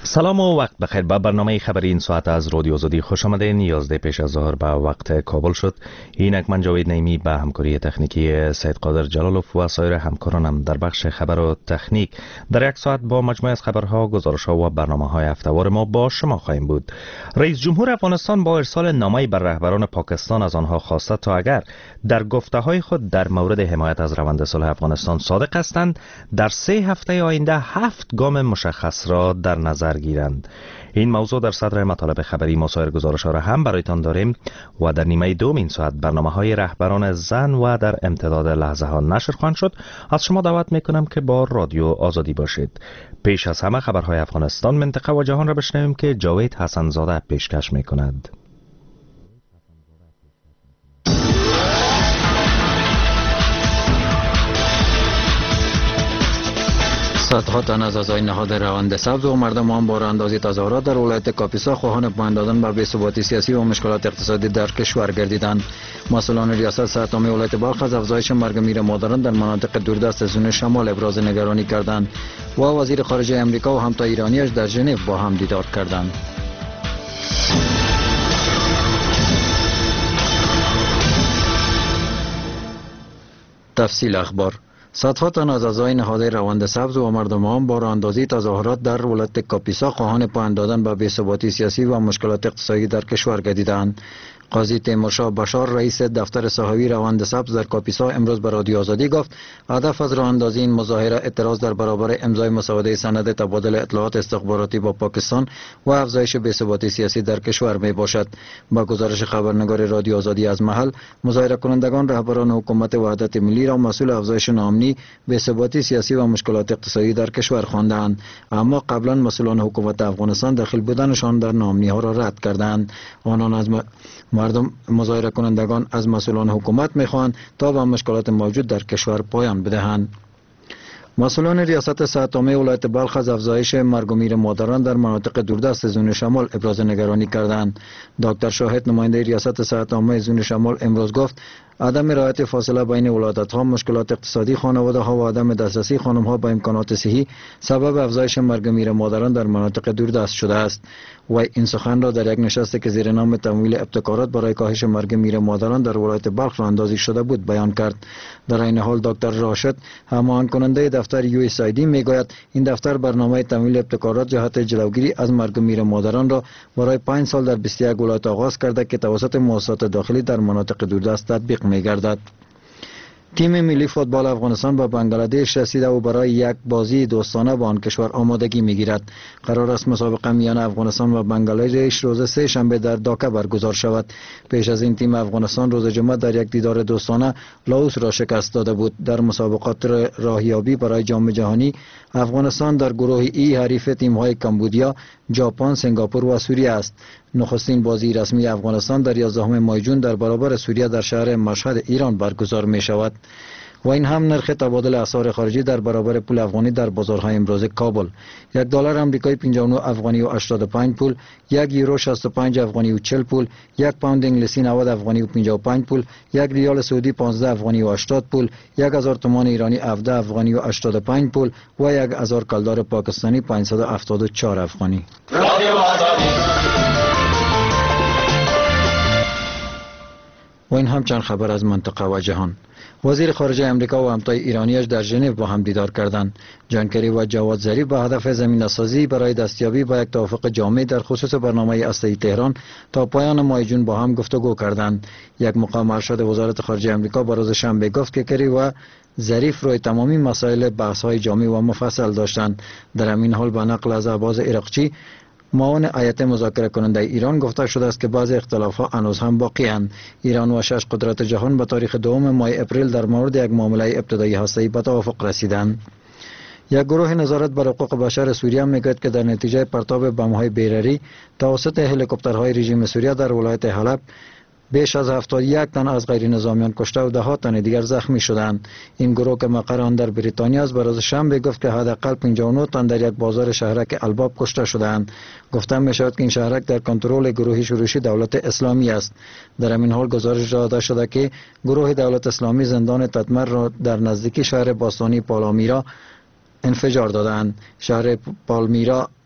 سلام و وقت بخیر. به برنامه خبری این ساعت از رادیو آزادی خوش آمدین. 11 پیش از ظهر به وقت کابل شد. اینک من جاوید نعیمی به همکاری تکنیکی سید قادر جلالوف و سایر همکارانم در بخش خبر و تکنیک در یک ساعت با مجموعه از خبرها، گزارش‌ها و برنامه‌های هفته‌وار ما با شما خواهیم بود. رئیس جمهور افغانستان با ارسال نامه‌ای بر رهبران پاکستان از آنها خواسته تا اگر در گفته‌های خود در مورد حمایت از روند صلح افغانستان صادق هستند، در 3 هفته آینده 7 گام مشخص را در نظر گیرند. این موضوع در صدر مطالب خبری ما سایر گزارش‌ها را هم برایتان داریم و در نیمه دوم این ساعت برنامه‌های رهبران زن و در امتداد لحظه‌ها نشر خواهند شد. از شما دعوت می‌کنم که با رادیو آزادی باشید. پیش از همه خبرهای افغانستان، منطقه و جهان را بشنویم که جاوید حسن‌زاده پیشکش می‌کند. صدها تن از اعضای نهاد روند سبز و مردمان با راهاندازی تظاهرات در ولایت کاپیسا خواهان پایان دادن به بی‌ثباتی سیاسی و مشکلات اقتصادی در کشور گردیدند. مسئولان ریاست صحت عامه ولایت بلخ از افزایش مرگ میر مادران در مناطق دوردست زون شمال ابراز نگرانی کردند و وزیر خارجه امریکا و همتا ایرانیش در ژنو با هم دیدار کردند. تفصیل اخبار: صدها تن از اعضای نهاد روند سبز و مردمان با راهاندازی تظاهرات در ولایت کاپیسا خواهان پایان دادن به بی‌ثباتی سیاسی و مشکلات اقتصادی در کشور گردیدند. قاضی تیمورشاه بشار رئیس دفتر صحوی روند سبز در کاپیسا امروز به رادیو آزادی گفت هدف از راه اندازی این مظاهره اعتراض در برابر امضای مسوده سند تبادل اطلاعات استخباراتی با پاکستان و افزایش بی‌ثباتی سیاسی در کشور می باشد. با گزارش خبرنگار رادیو آزادی از محل، مظاهره کنندگان رهبران حکومت وحدت ملی را مسئول افزایش ناامنی، بی‌ثباتی سیاسی و مشکلات اقتصادی در کشور خواندند، اما قبلا مسئولان حکومت افغانستان دخیل بودنشان در ناامنی ها را رد کردند. آنان از مردم مظاهره کنندگان از مسئولان حکومت می‌خواهند تا به مشکلات موجود در کشور پایان بدهند. مسئولان ریاست صحت عامه ولایت بلخ از افزایش مرگ و میر مادران در مناطق دوردست زون شمال ابراز نگرانی کردند. دکتر شاهد نماینده ریاست صحت عامه زون شمال امروز گفت عدم رعایت فاصله بین ولایت‌ها، مشکلات اقتصادی خانواده‌ها و عدم دسترسی خانم‌ها به امکانات صحی سبب افزایش مرگ و میر مادران در مناطق دوردست شده است. و این سخن را در یک نشستی که زیر نام تمویل ابتکارات برای کاهش مرگ میر مادران در ولایت بلخ راهاندازی شده بود بیان کرد. در این حال دکتر راشد، هماهنگ کننده دفتر USAID، میگوید این دفتر برنامه تمویل ابتکارات جهت جلوگیری از مرگ میر مادران را برای 5 سال در 21 ولایت آغاز کرده که توسط مؤسسات داخلی در مناطق دوردست تطبیق می‌گردد. تیم ملی فوتبال افغانستان به بنگلادش رسیده و برای یک بازی دوستانه با آن کشور آمادگی میگیرد. قرار است مسابقه میان افغانستان و بنگلادش روز 3 شنبه در داکا برگزار شود. پیش از این تیم افغانستان روز جمعه در یک دیدار دوستانه لاوس را شکست داده بود. در مسابقات راهیابی برای جام جهانی، افغانستان در گروه ای حریف تیم‌های کمبودیا، ژاپن، سنگاپور و سوریه است. نخستین بازی رسمی افغانستان در 11 ماه جون در برابر سوریه در شهر مشهد ایران برگزار می شود. و این هم نرخ تبادل اسعار خارجی در برابر پول افغانی در بازارهای امروز کابل: $1 آمریکایی 59 افغانی و 85 پول، 1 یورو 65 افغانی و 40 پول، 1 پوند انگلیسی 90 افغانی و 55 پول، 1 ریال سعودی 15 افغانی و 80 پول، 1000 تومان ایرانی 17 افغانی و 85 پول و 1000 کلدار پاکستانی 574 افغانی. و این هم چند خبر از منطقه و جهان. وزیر خارجه امریکا و همتای ایرانیش در ژنو با هم دیدار کردند. جان کری و جواد ظریف به هدف زمینه‌سازی برای دستیابی به یک توافق جامع در خصوص برنامه هسته‌ای تهران تا پایان ماه جون با هم گفتگو کردند. یک مقام ارشد وزارت خارجه امریکا به روز شنبه گفت که کری و ظریف روی تمامی مسائل بحث‌های جامع و مفصل داشتند. در همین حال به نقل از عباس عراقچی، معاون هیئت مذاکره کننده ایران، گفته شده است که بعضی اختلاف‌ها هنوز هم باقی اند. ایران و 6 قدرت جهان به تاریخ 2 ماه اپریل در مورد یک معامله ابتدایی هسته‌ای به توافق رسیدند. یک گروه نظارت بر حقوق بشر سوریه میگوید که در نتیجه پرتاب بم‌های بیراری توسط هلیکوپترهای رژیم سوریه در ولایت حلب بیش از 71 تن از غیر نظامیان کشته و 10 تن دیگر زخمی شدند. این گروه که مقر آن در بریتانیا است، به روز شنبه گفت که حداقل 59 تن در یک بازار شهرک الباب کشته شدند. گفته می شود که این شهرک در کنترل گروهی شورشی دولت اسلامی است. در همین حال گزارش داده شده که گروه دولت اسلامی زندان تتمر را در نزدیکی شهر باستانی پالمیرا انفجار دادند. شهر پالمیرا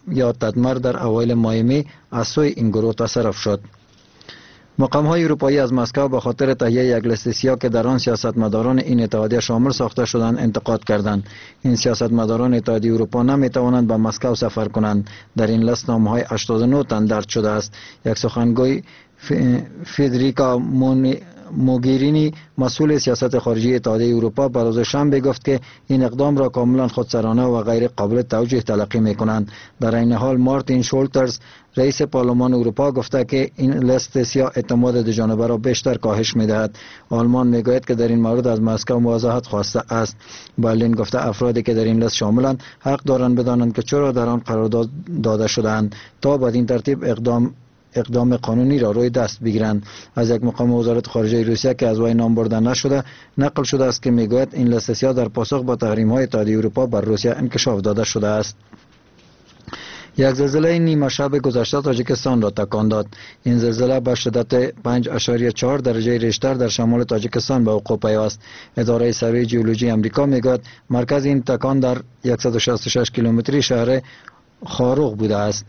یا تدمر در اوایل ماه می از سوی این گروه تصرف شد. مقام‌های اروپایی از مسکو به خاطر تهیه یک لیست سیاه که در آن سیاستمداران این اتحادیه شامل ساخته شدند انتقاد کردند. این سیاستمداران اتحادیه اروپا نمی‌توانند به مسکو سفر کنند. در این لیست نام‌های 89 تن درج شده است. یک سخنگوی فدریکا موگیرینی مسئول سیاست خارجی اتحادیه اروپا به روز شنبه گفت که این اقدام را کاملا خودسرانه و غیر قابل توجیه تلقی می‌کنند. در این حال مارتین شولترز رئیس پارلمان اروپا گفته که این لیست سیاه اعتماد دو جانبه را بیشتر کاهش می‌دهد. آلمان می‌گوید که در این مورد از مسکو مواضحت خواسته است. برلین گفته افرادی که در این لیست شاملند حق دارند بدانند که چرا در آن قرار داده شده‌اند تا بدین ترتیب اقدام قانونی را روی دست بگیرند. از یک مقام وزارت خارجه روسیه که از وی نام برده نشده نقل شده است که میگوید این لیست سیاه در پاسخ به تحریم‌های اتحادیه اروپا بر روسیه انکشاف داده شده است. یک زلزله نیمه شب گذشته تاجیکستان را تکان داد. این زلزله با شدت 5.4 درجه ریشتر در شمال تاجیکستان به وقوع پیوست. اداره سروی ژئولوژی آمریکا میگوید مرکز این تکان در 166 کیلومتری شهر خاروق بوده است.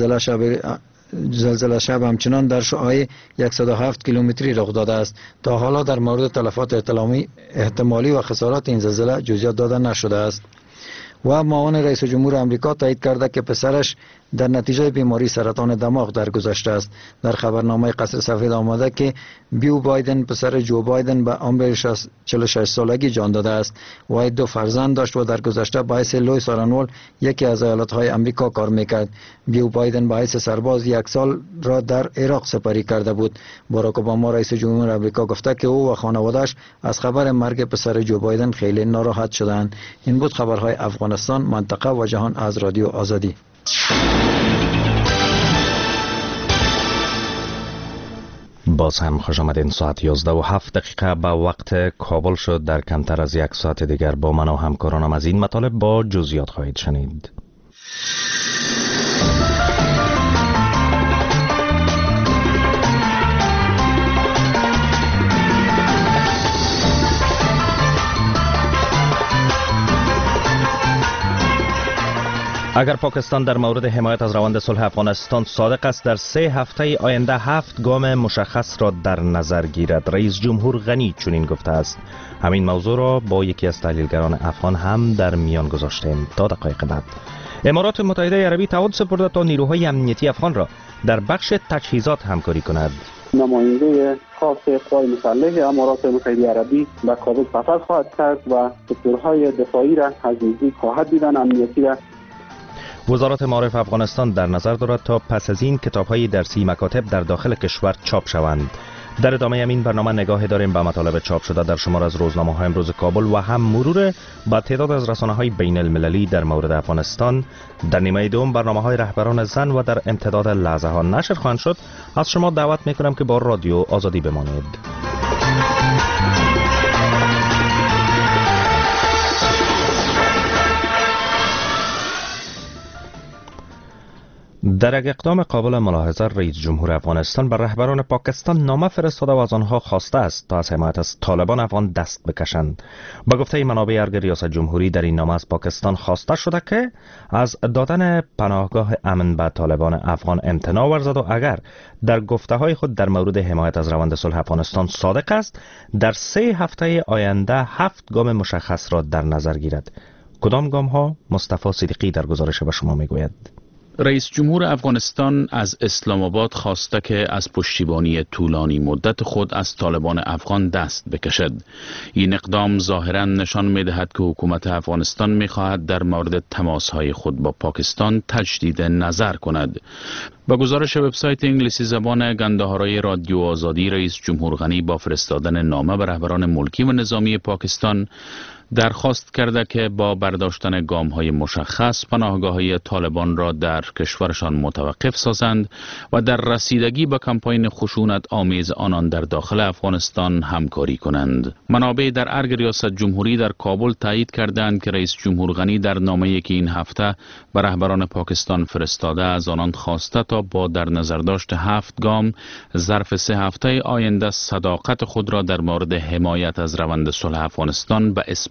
زلزله شب همچنان در شعاع 107 کیلومتری رخ داده است. تا حالا در مورد تلفات احتمالی و خسارات این زلزله جزئیات داده نشده است. و معاون رئیس جمهور آمریکا تایید کرده که پسرش در نتیجه بیماری سرطان دماغ درگذشته است. در خبرنامه قصر سفید آمده که بیو بایدن پسر جو بایدن به عمر 46 سالگی جان داده است. وی 2 فرزند داشت و در گذشته با حیث لوئیس آرنولد یکی از ایالت‌های آمریکا کار میکرد. بیو بایدن با حیث سرباز 1 سال را در عراق سپری کرده بود. باراک اوباما رئیس جمهور آمریکا گفته که او و خانواده‌اش از خبر مرگ پسر جو بایدن خیلی ناراحت شدند. این بود خبرهای افغانستان، منطقه و جهان از رادیو آزادی. باز هم خوش آمدین. ساعت 11:07 به وقت کابل شد. در کمتر از 1 ساعت دیگر با من و همکارانم از این مطالب با جزئیات خواهید شنید. اگر پاکستان در مورد حمایت از روند صلح افغانستان صادق است، در 3 هفته آینده 7 گام مشخص را در نظر گیرد. رئیس جمهور غنی چنین گفته است. همین موضوع را با یکی از تحلیلگران افغان هم در میان گذاشتیم. تا دقایق بعد امارات متحده عربی تعهد سپرده تا نیروهای امنیتی افغان را در بخش تجهیزات همکاری کند. نماینده خاص قوای مسلح امارات متحده عربی به کابل سفر خواهد کرد و سکتورهای دفاعی را از نزدیک خواهد دیدن، امنیتی را. وزارت معارف افغانستان در نظر دارد تا پس از این کتاب‌های درسی مکاتب در داخل کشور چاپ شوند. در ادامه این برنامه نگاه داریم به مطالب چاپ شده در شمار از روزنامه‌های امروز کابل و هم مرور به تعداد از رسانه‌های بین المللی در مورد افغانستان. در نیمه دوم برنامه‌های رهبران زن و در امتداد لحظه ها نشر خواهند شد. از شما دعوت می‌کنم که با رادیو آزادی بمانید. در یک اقدام قابل ملاحظه رئیس جمهور افغانستان به رهبران پاکستان نامه فرستاده و از آنها خواسته است تا از حمایت از طالبان افغان دست بکشند. به گفته منابع ارگ ریاست جمهوری در این نامه از پاکستان خواسته شده که از دادن پناهگاه امن به طالبان افغان امتناع ورزد و اگر در گفته‌های خود در مورد حمایت از روند صلح افغانستان صادق است، در 3 هفته آینده 7 گام مشخص را در نظر گیرد. کدام گام ها؟ مصطفی صدیقی در گزارش به شما میگوید. رئیس جمهور افغانستان از اسلام آباد خواسته که از پشتیبانی طولانی مدت خود از طالبان افغان دست بکشد. این اقدام ظاهراً نشان می‌دهد که حکومت افغانستان می‌خواهد در مورد تماس‌های خود با پاکستان تجدید نظر کند. با گزارش وبسایت انگلیسی زبان گنده‌های رادیو آزادی، رئیس جمهور غنی با فرستادن نامه به رهبران ملکی و نظامی پاکستان درخواست کرده که با برداشتن گام‌های مشخص پناهگاه‌های طالبان را در کشورشان متوقف سازند و در رسیدگی به کمپاین خشونت آمیز آنان در داخل افغانستان همکاری کنند. منابع در ارگ ریاست جمهوری در کابل تایید کردند که رئیس جمهور غنی در نامه‌ای که این هفته به رهبران پاکستان فرستاده از آنان خواسته تا با در نظر داشت 7 گام ظرف 3 هفته آینده صداقت خود را در مورد حمایت از روند صلح افغانستان به اثبات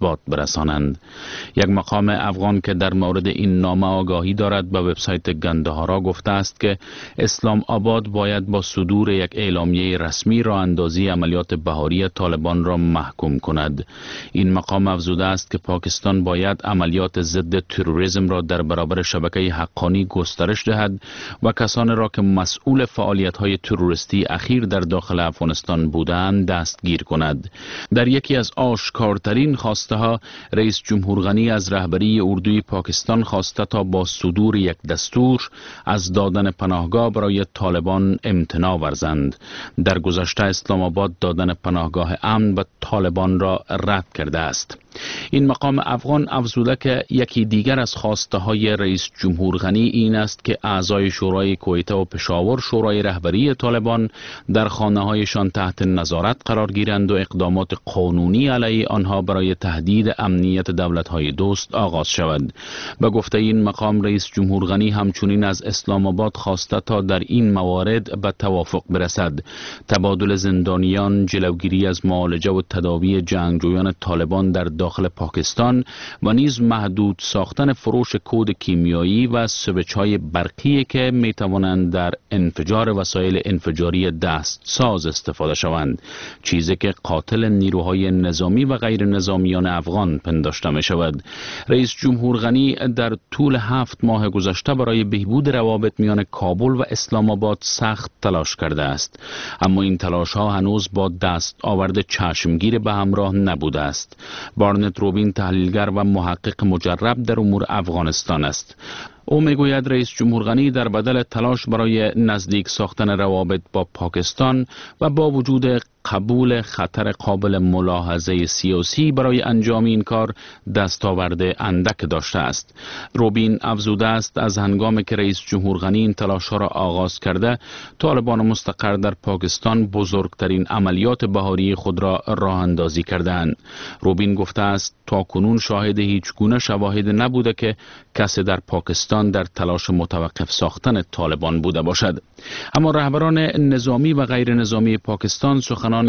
آباد برسانند. یک مقام افغان که در مورد این نامه آگاهی دارد به وبسایت گندهارا گفته است که اسلام آباد باید با صدور یک اعلامیه رسمی راه اندازی عملیات بهاری طالبان را محکوم کند. این مقام افزوده است که پاکستان باید عملیات ضد تروریسم را در برابر شبکه حقانی گسترش دهد و کسانی را که مسئول فعالیت‌های تروریستی اخیر در داخل افغانستان بودند دستگیر کند. در یکی از آشکارترین خواسته ها رئیس جمهور غنی از رهبری اردوی پاکستان خواسته تا با صدور یک دستور از دادن پناهگاه برای طالبان امتناع ورزند. در گذشته اسلام آباد دادن پناهگاه امن به طالبان را رد کرده است. این مقام افغان افزوده که یکی دیگر از خواسته های رئیس جمهور غنی این است که اعضای شورای کویته و پشاور شورای رهبری طالبان در خانه هایشان تحت نظارت قرار گیرند و اقدامات قانونی علیه آنها برای تهدید امنیت دولت های دوست آغاز شود. به گفته این مقام رئیس جمهور غنی همچنین از اسلام آباد خواسته تا در این موارد به توافق برسد. تبادل زندانیان، جلوگیری از معالجه و تداوی جنگجویان طالبان در داخل پاکستان و نیز محدود ساختن فروش کود کیمیایی و سویچ‌های برقی که می توانند در انفجار وسایل انفجاری دستساز استفاده شوند، چیزی که قاتل نیروهای نظامی و غیر نظامیان افغان پنداشته می شود. رئیس جمهور غنی در طول 7 ماه گذشته برای بهبود روابط میان کابل و اسلام آباد سخت تلاش کرده است، اما این تلاش ها هنوز با دست آورد چشمگیر به همراه نبوده است. بارنت روبین تحلیلگر و محقق مجرب در امور افغانستان است. او میگوید رئیس جمهور غنی در بدل تلاش برای نزدیک ساختن روابط با پاکستان و با وجود قبول خطر قابل ملاحظه سیاسی برای انجام این کار دستاورد اندک داشته است. روبین افزوده است از هنگامی که رئیس جمهور غنی این تلاش ها را آغاز کرده، طالبان مستقر در پاکستان بزرگترین عملیات بهاری خود را راه اندازی کردند. روبین گفته است تا کنون شاهد هیچ گونه شواهد نبوده که کسی در پاکستان در تلاش متوقف ساختن طالبان بوده باشد. اما رهبران نظامی و غیر نظامی پاکستان سخنان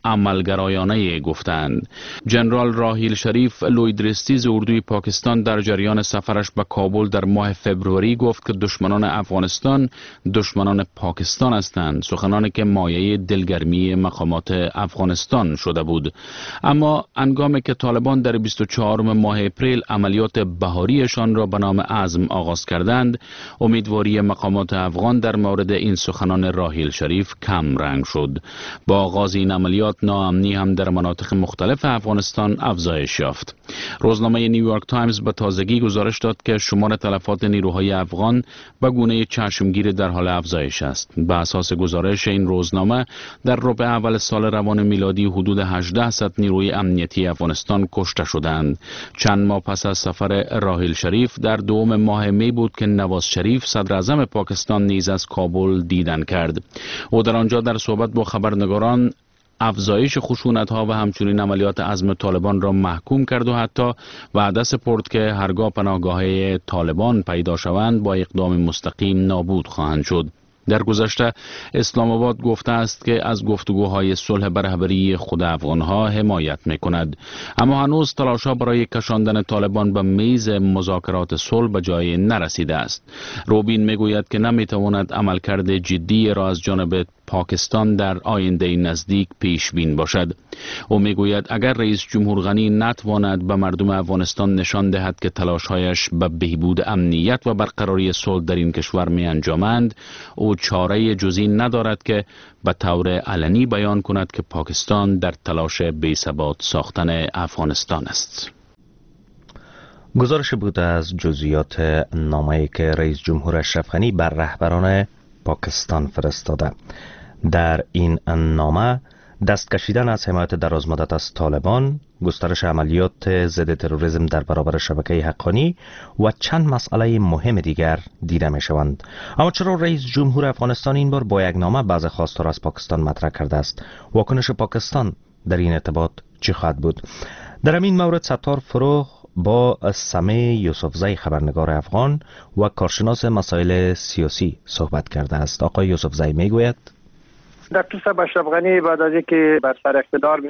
عملگرایانه گفتند. جنرال راحیل شریف لویدرستیز اردوی پاکستان در جریان سفرش به کابل در ماه فبروری گفت که دشمنان افغانستان دشمنان پاکستان هستند، سخنانی که مایه دلگرمی مقامات افغانستان شده بود. اما هنگامی که طالبان در 24 ماه اپریل عملیات بهاریشان را به نام عزم آغاز کردند، امیدواری مقامات افغان در مورد این سخنان راحیل شریف کم رنگ شد. با آغاز این عملیات ناامنی هم در مناطق مختلف افغانستان افزایش یافت. روزنامه نیویورک تایمز به تازگی گزارش داد که شمار تلفات نیروهای افغان به گونه چشمگیر در حال افزایش است. به اساس گزارش این روزنامه در ربع اول سال روان میلادی حدود 1800 نیروی امنیتی افغانستان کشته شدند. چند ماه پس از سفر راحیل شریف در دوم ماه می بود که نواز شریف صدر اعظم پاکستان نیز از کابل دیدن کرد. او در آنجا در صحبت با خبرنگاران افزایش خشونت‌ها و همچنین عملیات عزم طالبان را محکوم کرد و حتی وعده سپرد که هرگاه پناهگاه طالبان پیدا شوند با اقدام مستقیم نابود خواهند شد. در گذشته اسلام آباد گفته است که از گفتگوهای صلح به رهبری خود افغانها حمایت می‌کند، اما هنوز تلاش‌ها برای کشاندن طالبان به میز مذاکرات صلح به جای نرسیده است. روبین میگوید که نمی‌تواند عملکرد جدی را از جانب پاکستان در آینده نزدیک پیش بین باشد. او میگوید اگر رئیس جمهور غنی نتواند به مردم افغانستان نشان دهد که تلاش‌هایش به بهبود امنیت و برقراری صلح در این کشور می انجامند، او چاره جزی ندارد که به طور علنی بیان کند که پاکستان در تلاش بی‌ثبات ساختن افغانستان است. گزارش بود از جزئیات نامه‌ای که رئیس جمهور اشرف غنی بر رهبران پاکستان فرستاده. در این نامه دست کشیدن از حمایت درازمدت از طالبان، گسترش عملیات ضد تروریسم در برابر شبکه حقانی و چند مسئله مهم دیگر دیده می شوند. اما چرا رئیس جمهور افغانستان این بار با یک نامه بعض خواستها را از پاکستان مطرح کرده است؟ واکنش پاکستان در این ارتباط چی خواهد بود؟ در این مورد ستار فروغ با سمه یوسفزی خبرنگار افغان و کارشناس مسائل سیاسی صحبت کرده است. آقای یوسفزی میگوید دکتر صاحب اشرف غنی بعد از اینکه بر سر اقتدار میاد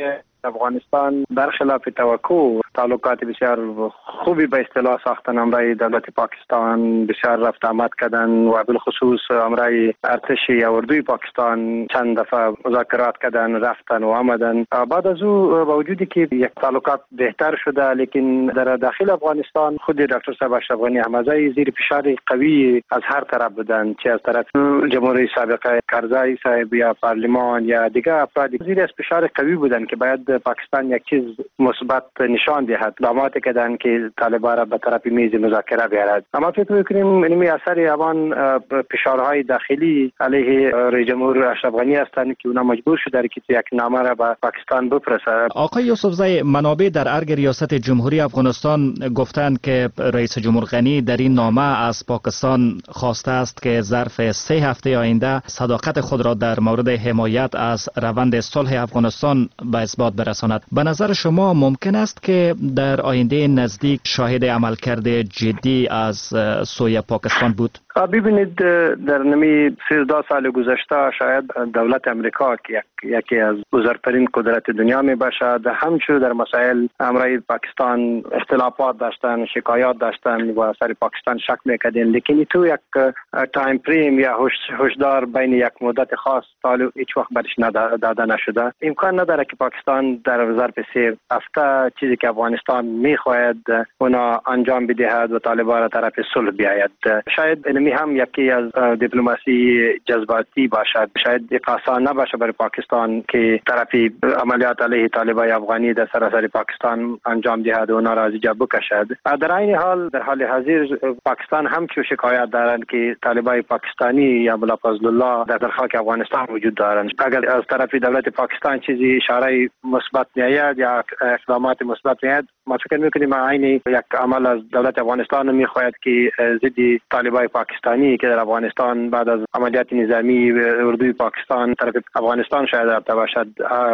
افغانستان برخلاف توقع تعلقات بسیار خوبی به اصطلاح ساختن. امرای دولت پاکستان بسیار رفت آمد کردن و بالخصوص امرای ارتش یا اردوی پاکستان چند دفعه مذاکرات کردن، رفتن و آمدن. بعد از او با وجودی که یک تعلقات بهتر شده، لیکن در داخل افغانستان خود دکتر صاحب اشرف غنی احمدزی زیر فشار قوی از هر طرف بودن، چه از طرف جمهوری سابق کرزی صاحب یا پارلمان یا دیگر افراد زیر از فشار قوی بودن که باید پاکستان یک چیز مثبت نشان دهد. اقدامات کردن که طالبان را به طرف میز مذاکره بیارد. اما فکر می‌کنیم این اثر اوان فشارهای داخلی علیه رئیس جمهور اشرف غنی هستند که اونا مجبور شده که یک نامه را به پاکستان بفرستند. آقای یوسفزی، منابع در ارگ ریاست جمهوری افغانستان گفتند که رئیس جمهور غنی در این نامه از پاکستان خواسته است که ظرف 3 هفته آینده صداقت خود را در مورد حمایت از روند صلح افغانستان به اثبات برساند. به نظر شما ممکن است که در آینده نزدیک شاهد عملکرد جدی از سوی پاکستان بود؟ ببینید، در نمی 13 سال گذشته شاید دولت امریکا که یکی از بزرگترین قدرت دنیا می باشد، همچنین در مسائل امرای پاکستان اختلافات داشتن، شکایات داشتن و سر پاکستان شک میکردن، لیکن تو یک تایم فریم یا هشدار بین یک مدت خاص تا هیچ وقت برش داده نشده. امکان نداره که پاکستان در ظرف 3 هفته چیزی که افغانستان میخواهد اونا انجام بدهد و طالبان را طرف صلح بیاید. شاید اینمی هم یکی از دیپلماسی جذباتی باشد. شاید آسان نباشه برای پاکستان که طرفی عملیات علیه طالبان افغانی در سراسر پاکستان انجام دهد و اونا را از اینجا بکشد. در این حال در حال حاضر پاکستان هم چه شکایت دارند که طالبان پاکستانی یا ملا فضل الله در خاک افغانستان وجود دارند. اگر از طرف دولت پاکستان چیزی اشاره مثبت میاد یا اقدامات مثبت میاد، ما فکر میکنیم عین یک عمل از دولت افغانستان میخواهد که ضد طالبان پاکستانی که در افغانستان بعد از عملیات نظامی اردوی پاکستان طرف افغانستان شاید رفته باشد،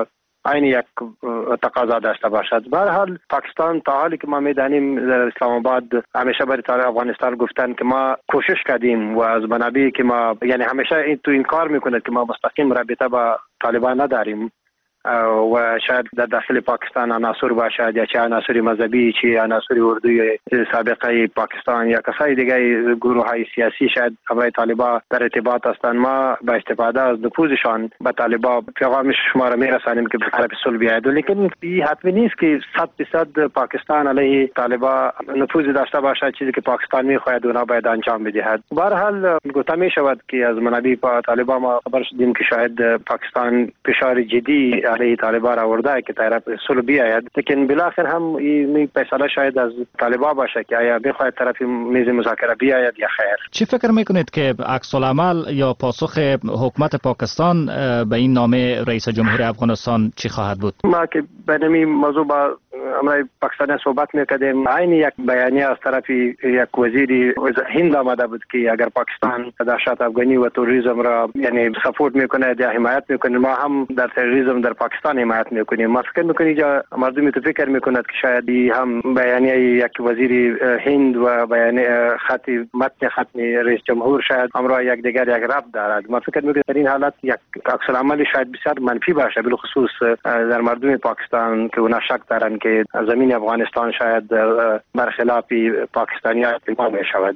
عین یک تقاضا داشته باشد. به هر حال پاکستان تا حالی که ما میدانیم در اسلام آباد همیشه برای طالب افغانستان گفتن که ما کوشش کردیم و از منابعی که ما یعنی همیشه این کار میکنه که ما مستقیم رابطه با طالبان نداریم و شاید در داخل پاکستان عناصر باشد یا چه عناصر مذهبی چه عناصر اردوی سابقه پاکستان یا کسای دیگه گروه های سیاسی شاید برای طالبان در ارتباط هستند. ما با استفاده از نفوذشان به طالبان پیغام شما را میرسانیم که به طرف صلح بیاید، لیکن این حتمی نیست که 100% پاکستان علیه طالبان نفوذ داشته باشد. چیزی که پاکستان میخواهد اونا باید انجام بدهد. به هر حال گفته می شود که از منابع طالبان ما خبر شدیم که شاید پاکستان فشار جدی علیه طالبان آورده که طرف صلح بیاید، لیکن بالاخره هم این فیصله شاید از طالبان باشه که آیا بخواهد طرف میز مذاکره بیاید یا خیر. چی فکر میکنید که عکس العمل یا پاسخ حکومت پاکستان به این نامه رئیس جمهور افغانستان چی خواهد بود؟ ما که به این موضوع با امرای پاکستان صحبت میکردیم، عین یک بیانیه از طرف یک وزیر هند آمده بود که اگر پاکستان دهشت افغانی و تروریسم را یعنی سپورت میکنه یا حمایت میکنه، ما هم در تروریسم در پاکستان حمایت میکنیم. ما فکر میکنیم که مردم تو فکر میکند که شاید هم بیانیه یک وزیر هند و بیانیه متن ختم رئیس جمهور شاید امرای یک دیگر یک ربط دارد. ما فکر میکنیم در این حالت یک عکس العمل شاید بسیار منفی باشه، بالخصوص در مردم پاکستان که اونا شک دارن که زمین افغانستان شاید برخلاف پاکستانیان استعمال می شود.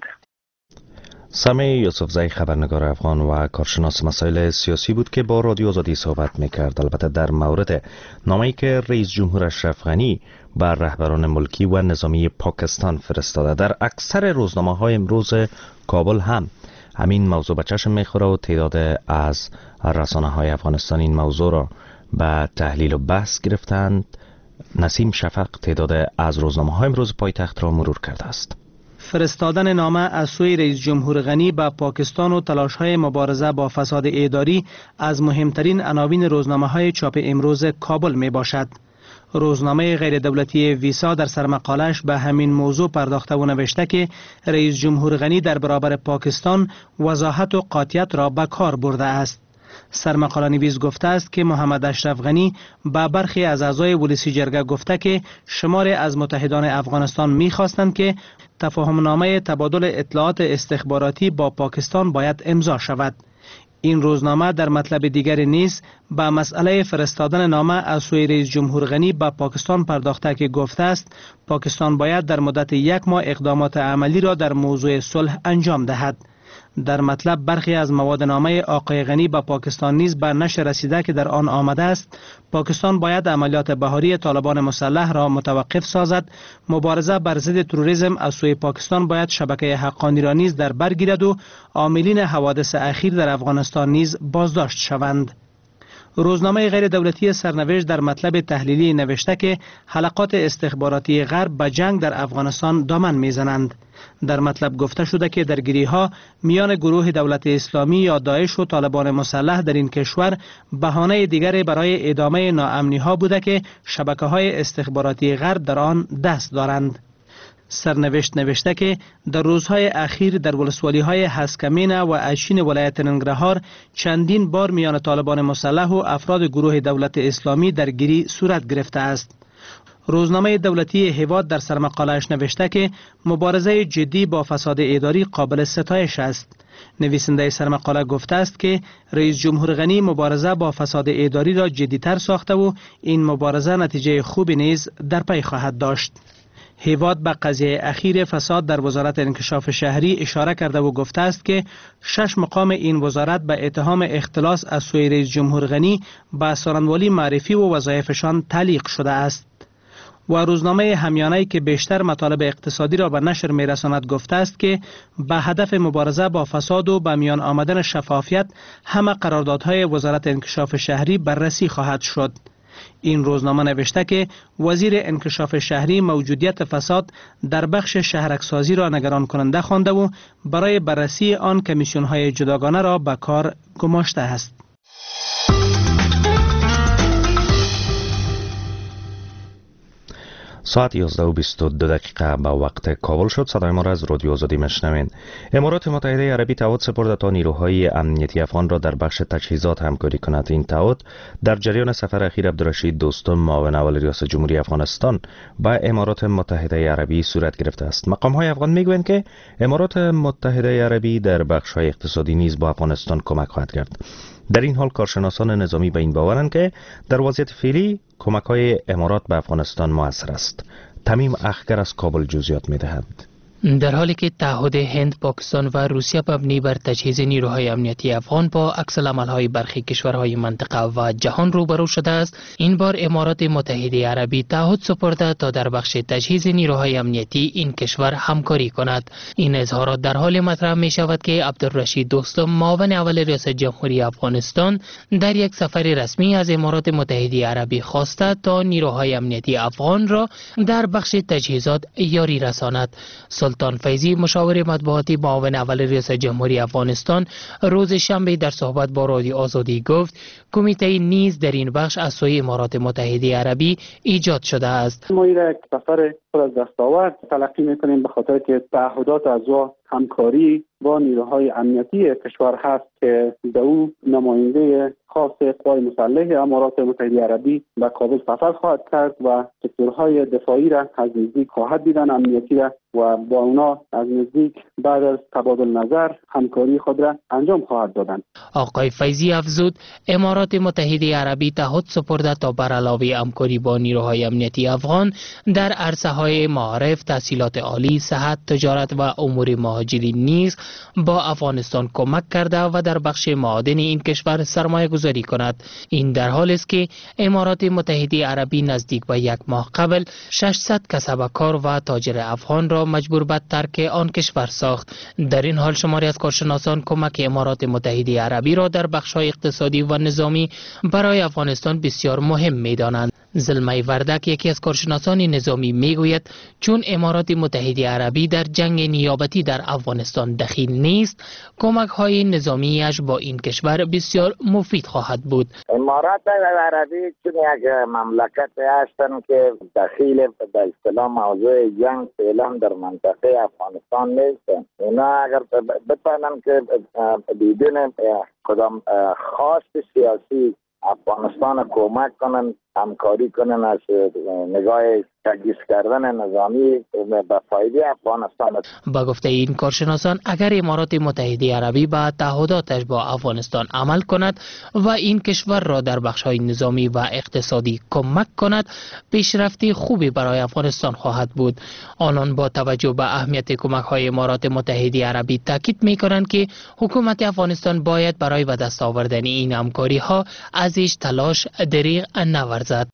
سامع یوسفزی خبرنگار افغان و کارشناس مسائل سیاسی بود که با رادیو آزادی صحبت میکرد، البته در مورد نامه‌ای که رئیس جمهور اشرف غنی بر رهبران ملکی و نظامی پاکستان فرستاده. در اکثر روزنامه‌های امروز کابل هم همین موضوع به چشم میخوره و تعداد از رسانه‌های افغانستان این موضوع را به تحلیل و بحث گرفتند. نسیم شفق تعداد از روزنامه‌های امروز پایتخت را مرور کرده است. فرستادن نامه از سوی رئیس جمهور غنی به پاکستان و تلاش‌های مبارزه با فساد اداری از مهمترین عناوین روزنامه‌های چاپ امروز کابل می باشد. روزنامه غیر دولتی ویسا در سرمقالش به همین موضوع پرداخته و نوشته که رئیس جمهور غنی در برابر پاکستان وضاحت و قاطعیت را به کار برده است. سرمقاله نویس گفته است که محمد اشرف غنی به برخی از اعضای ولسی جرگه گفته که شماری از متحدان افغانستان می‌خواستند که تفاهمنامه تبادل اطلاعات استخباراتی با پاکستان باید امضا شود. این روزنامه در مطلب دیگر نیز به مسئله فرستادن نامه از سوی رئیس جمهور غنی به پاکستان پرداخته که گفته است پاکستان باید در مدت 1 ماه اقدامات عملی را در موضوع صلح انجام دهد. در مطلب برخی از مواد نامه آقای غنی به پاکستان نیز به نشر رسیده که در آن آمده است پاکستان باید عملیات بهاری طالبان مسلح را متوقف سازد، مبارزه بر ضد تروریسم از سوی پاکستان باید شبکه حقانی را نیز در بر گیرد و عاملین حوادث اخیر در افغانستان نیز بازداشت شوند. روزنامه غیر دولتی سرنوشت در مطلب تحلیلی نوشته که حلقات استخباراتی غرب به جنگ در افغانستان دامن میزنند. در مطلب گفته شده که درگیری‌ها میان گروه دولت اسلامی یا داعش و طالبان مسلح در این کشور بهانه دیگری برای ادامه ناامنی‌ها بوده که شبکه‌های استخباراتی غرب در آن دست دارند. سرنوشت نوشته که در روزهای اخیر در ولسوالی‌های هسکمین و اشین ولایت ننگرهار چندین بار میان طالبان مسلح و افراد گروه دولت اسلامی درگیری صورت گرفته است. روزنامه دولتی هیواد در سرمقاله‌اش نوشته که مبارزه جدی با فساد اداری قابل ستایش است. نویسنده سرمقاله گفته است که رئیس جمهور غنی مبارزه با فساد اداری را جدی‌تر ساخته و این مبارزه نتیجه خوبی نیز در پی خواهد داشت. هیواد به قضیه اخیر فساد در وزارت انکشاف شهری اشاره کرده و گفته است که 6 مقام این وزارت به اتهام اختلاس از سوی رئیس جمهور غنی به سارنوالی معرفی و وظایفشان تعلیق شده است. و روزنامه همیانه‌ای که بیشتر مطالب اقتصادی را به نشر می‌رساند گفته است که به هدف مبارزه با فساد و به میان آمدن شفافیت همه قراردادهای وزارت انکشاف شهری بررسی خواهد شد. این روزنامه نوشته که وزیر انکشاف شهری موجودیت فساد در بخش شهرکسازی را نگران کننده خوانده و برای بررسی آن کمیسیون‌های جداگانه را به کار گماشته است. ساعت 11:22 به وقت کابل شد. صدای ما را از رادیو آزادی میشنوین. امارات متحده عربی تعهد سپرده تا نیروهای امنیتی افغان را در بخش تجهیزات همکاری کند. این تعهد در جریان سفر اخیر عبدالرشید دوستم معاون اول ریاست جمهوری افغانستان به امارات متحده عربی صورت گرفته است. مقام‌های افغان میگویند که امارات متحده عربی در بخش‌های اقتصادی نیز با افغانستان کمک خواهد کرد. در این حال کارشناسان نظامی به این باورند که در وضعیت فعلی کمک‌های امارات به افغانستان مؤثر است. تمیم اخگر از کابل جزئیات می‌دهد. در حالی که تعهد هند، پاکستان و روسیه مبنی بر تجهیز نیروهای امنیتی افغان با عکس‌العمل‌های برخی کشورهای منطقه و جهان روبرو شده است، این بار امارات متحده عربی تعهد سپرده تا در بخش تجهیز نیروهای امنیتی این کشور همکاری کند. این اظهارات در حال مطرح می شود که عبدالرشید دوستم معاون اول ریاست جمهوری افغانستان در یک سفر رسمی از امارات متحده عربی خواسته تا نیروهای امنیتی افغان را در بخش تجهیزات یاری رساند. سلطان فیضی مشاور مطبوعاتی معاون اول ریاست جمهوری افغانستان روز شنبه در صحبت با رادیو آزادی گفت کمیته نیز در این بخش از سوی امارات متحده عربی ایجاد شده است. ما یک سفر پر از دستاورد تلقی میکنیم به خاطر که تعهدات از همکاری با نیروهای امنیتی کشور هست که به او نماینده خاص قوای مسلح امارات متحده عربی به کابل سفر خواهد کرد و سکتورهای دفاعی را از نزدیک خواهد دیدن، امنیتی را، و با اونا از نزدیک بعد از تبادل نظر همکاری خود را انجام خواهد دادن. آقای فیضی افزود امارات متحده عربی تعهد سپرده تا بر علاوه همکاری با نیروهای امنیتی افغان در عرصه‌های معارف، تحصیلات عالی، صحت، تجارت و امور مهاجرین نیز با افغانستان کمک کرده و در بخش معادن این کشور سرمایه گذاری کند. این در حالی است که امارات متحده عربی نزدیک به 1 ماه قبل 600 کسب کار و تاجر افغان را مجبور به ترک آن کشور ساخت. در این حال شماری از کارشناسان کمک امارات متحده عربی را در بخش‌های اقتصادی و نظامی برای افغانستان بسیار مهم می‌دانند. زلمه وردک یکی از کارشناسان نظامی میگوید چون امارات متحده عربی در جنگ نیابتی در افغانستان دخیل نیست، کمک‌های نظامیش با این کشور بسیار مفید خواهد بود. امارات عربی چون یک مملکت هستند که دخیل به اصطلاح موضوع جنگ فعلا در منطقه افغانستان نیستند. اونا اگر بتوانند که بدون کدام خواست سیاسی افغانستان کمک کنند همکاری کنن از نگاه تجهیز کردن نظامی به فایده افغانستان. با گفته این کارشناسان اگر امارات متحده عربی به تعهداتش با افغانستان عمل کند و این کشور را در بخش‌های نظامی و اقتصادی کمک کند، پیشرفتی خوبی برای افغانستان خواهد بود. آنان با توجه به اهمیت کمک‌های امارات متحده عربی تاکید می‌کنند که حکومت افغانستان باید برای به دست آوردن این همکاری‌ها از هیچ تلاش دریغ نورزد.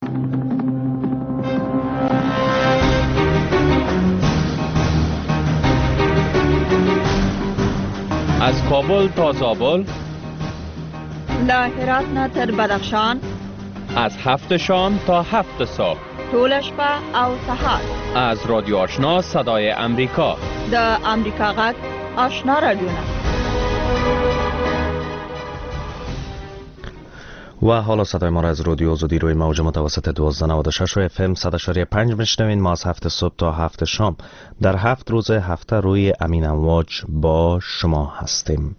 از کابل تا زابل، له هرات نه تر بدخشان، از 7 شام تا 7 صبح، طول شپه او سهار، از رادیو آشنا صدای امریکا، د امریکا غږ آشنا رادیوونه. و حالا صدای ما را از رادیو آزادی روی موج متوسط 1296 و FM 100.5 میشنوین. ما از 7 صبح تا 7 شام در 7 روز هفته روی امین امواج با شما هستیم.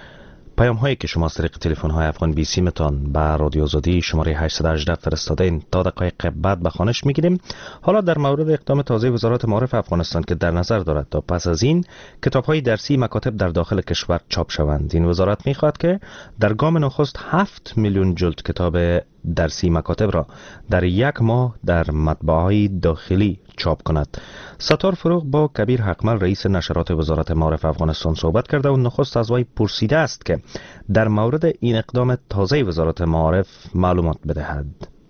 پیام هایی که شما از طریق تلفن های افغان بی سی متان به رادیو آزادی شماره 818 فرستادین تا دقایق بعد به خوانش میگیریم. حالا در مورد اقدام تازه وزارت معارف افغانستان که در نظر دارد تا پس از این کتاب های درسی مکاتب در داخل کشور چاپ شوند. این وزارت میخواهد که در گام نخست 7 میلیون جلد کتاب درسی مکاتب را در یک ماه در مطبعه‌های داخلی چاپ کند. ستار فروغ با کبیر حقمل رئیس نشرات وزارت معارف افغانستان صحبت کرده و نخست از وی پرسیده است که در مورد این اقدام تازه وزارت معارف معلومات بدهد.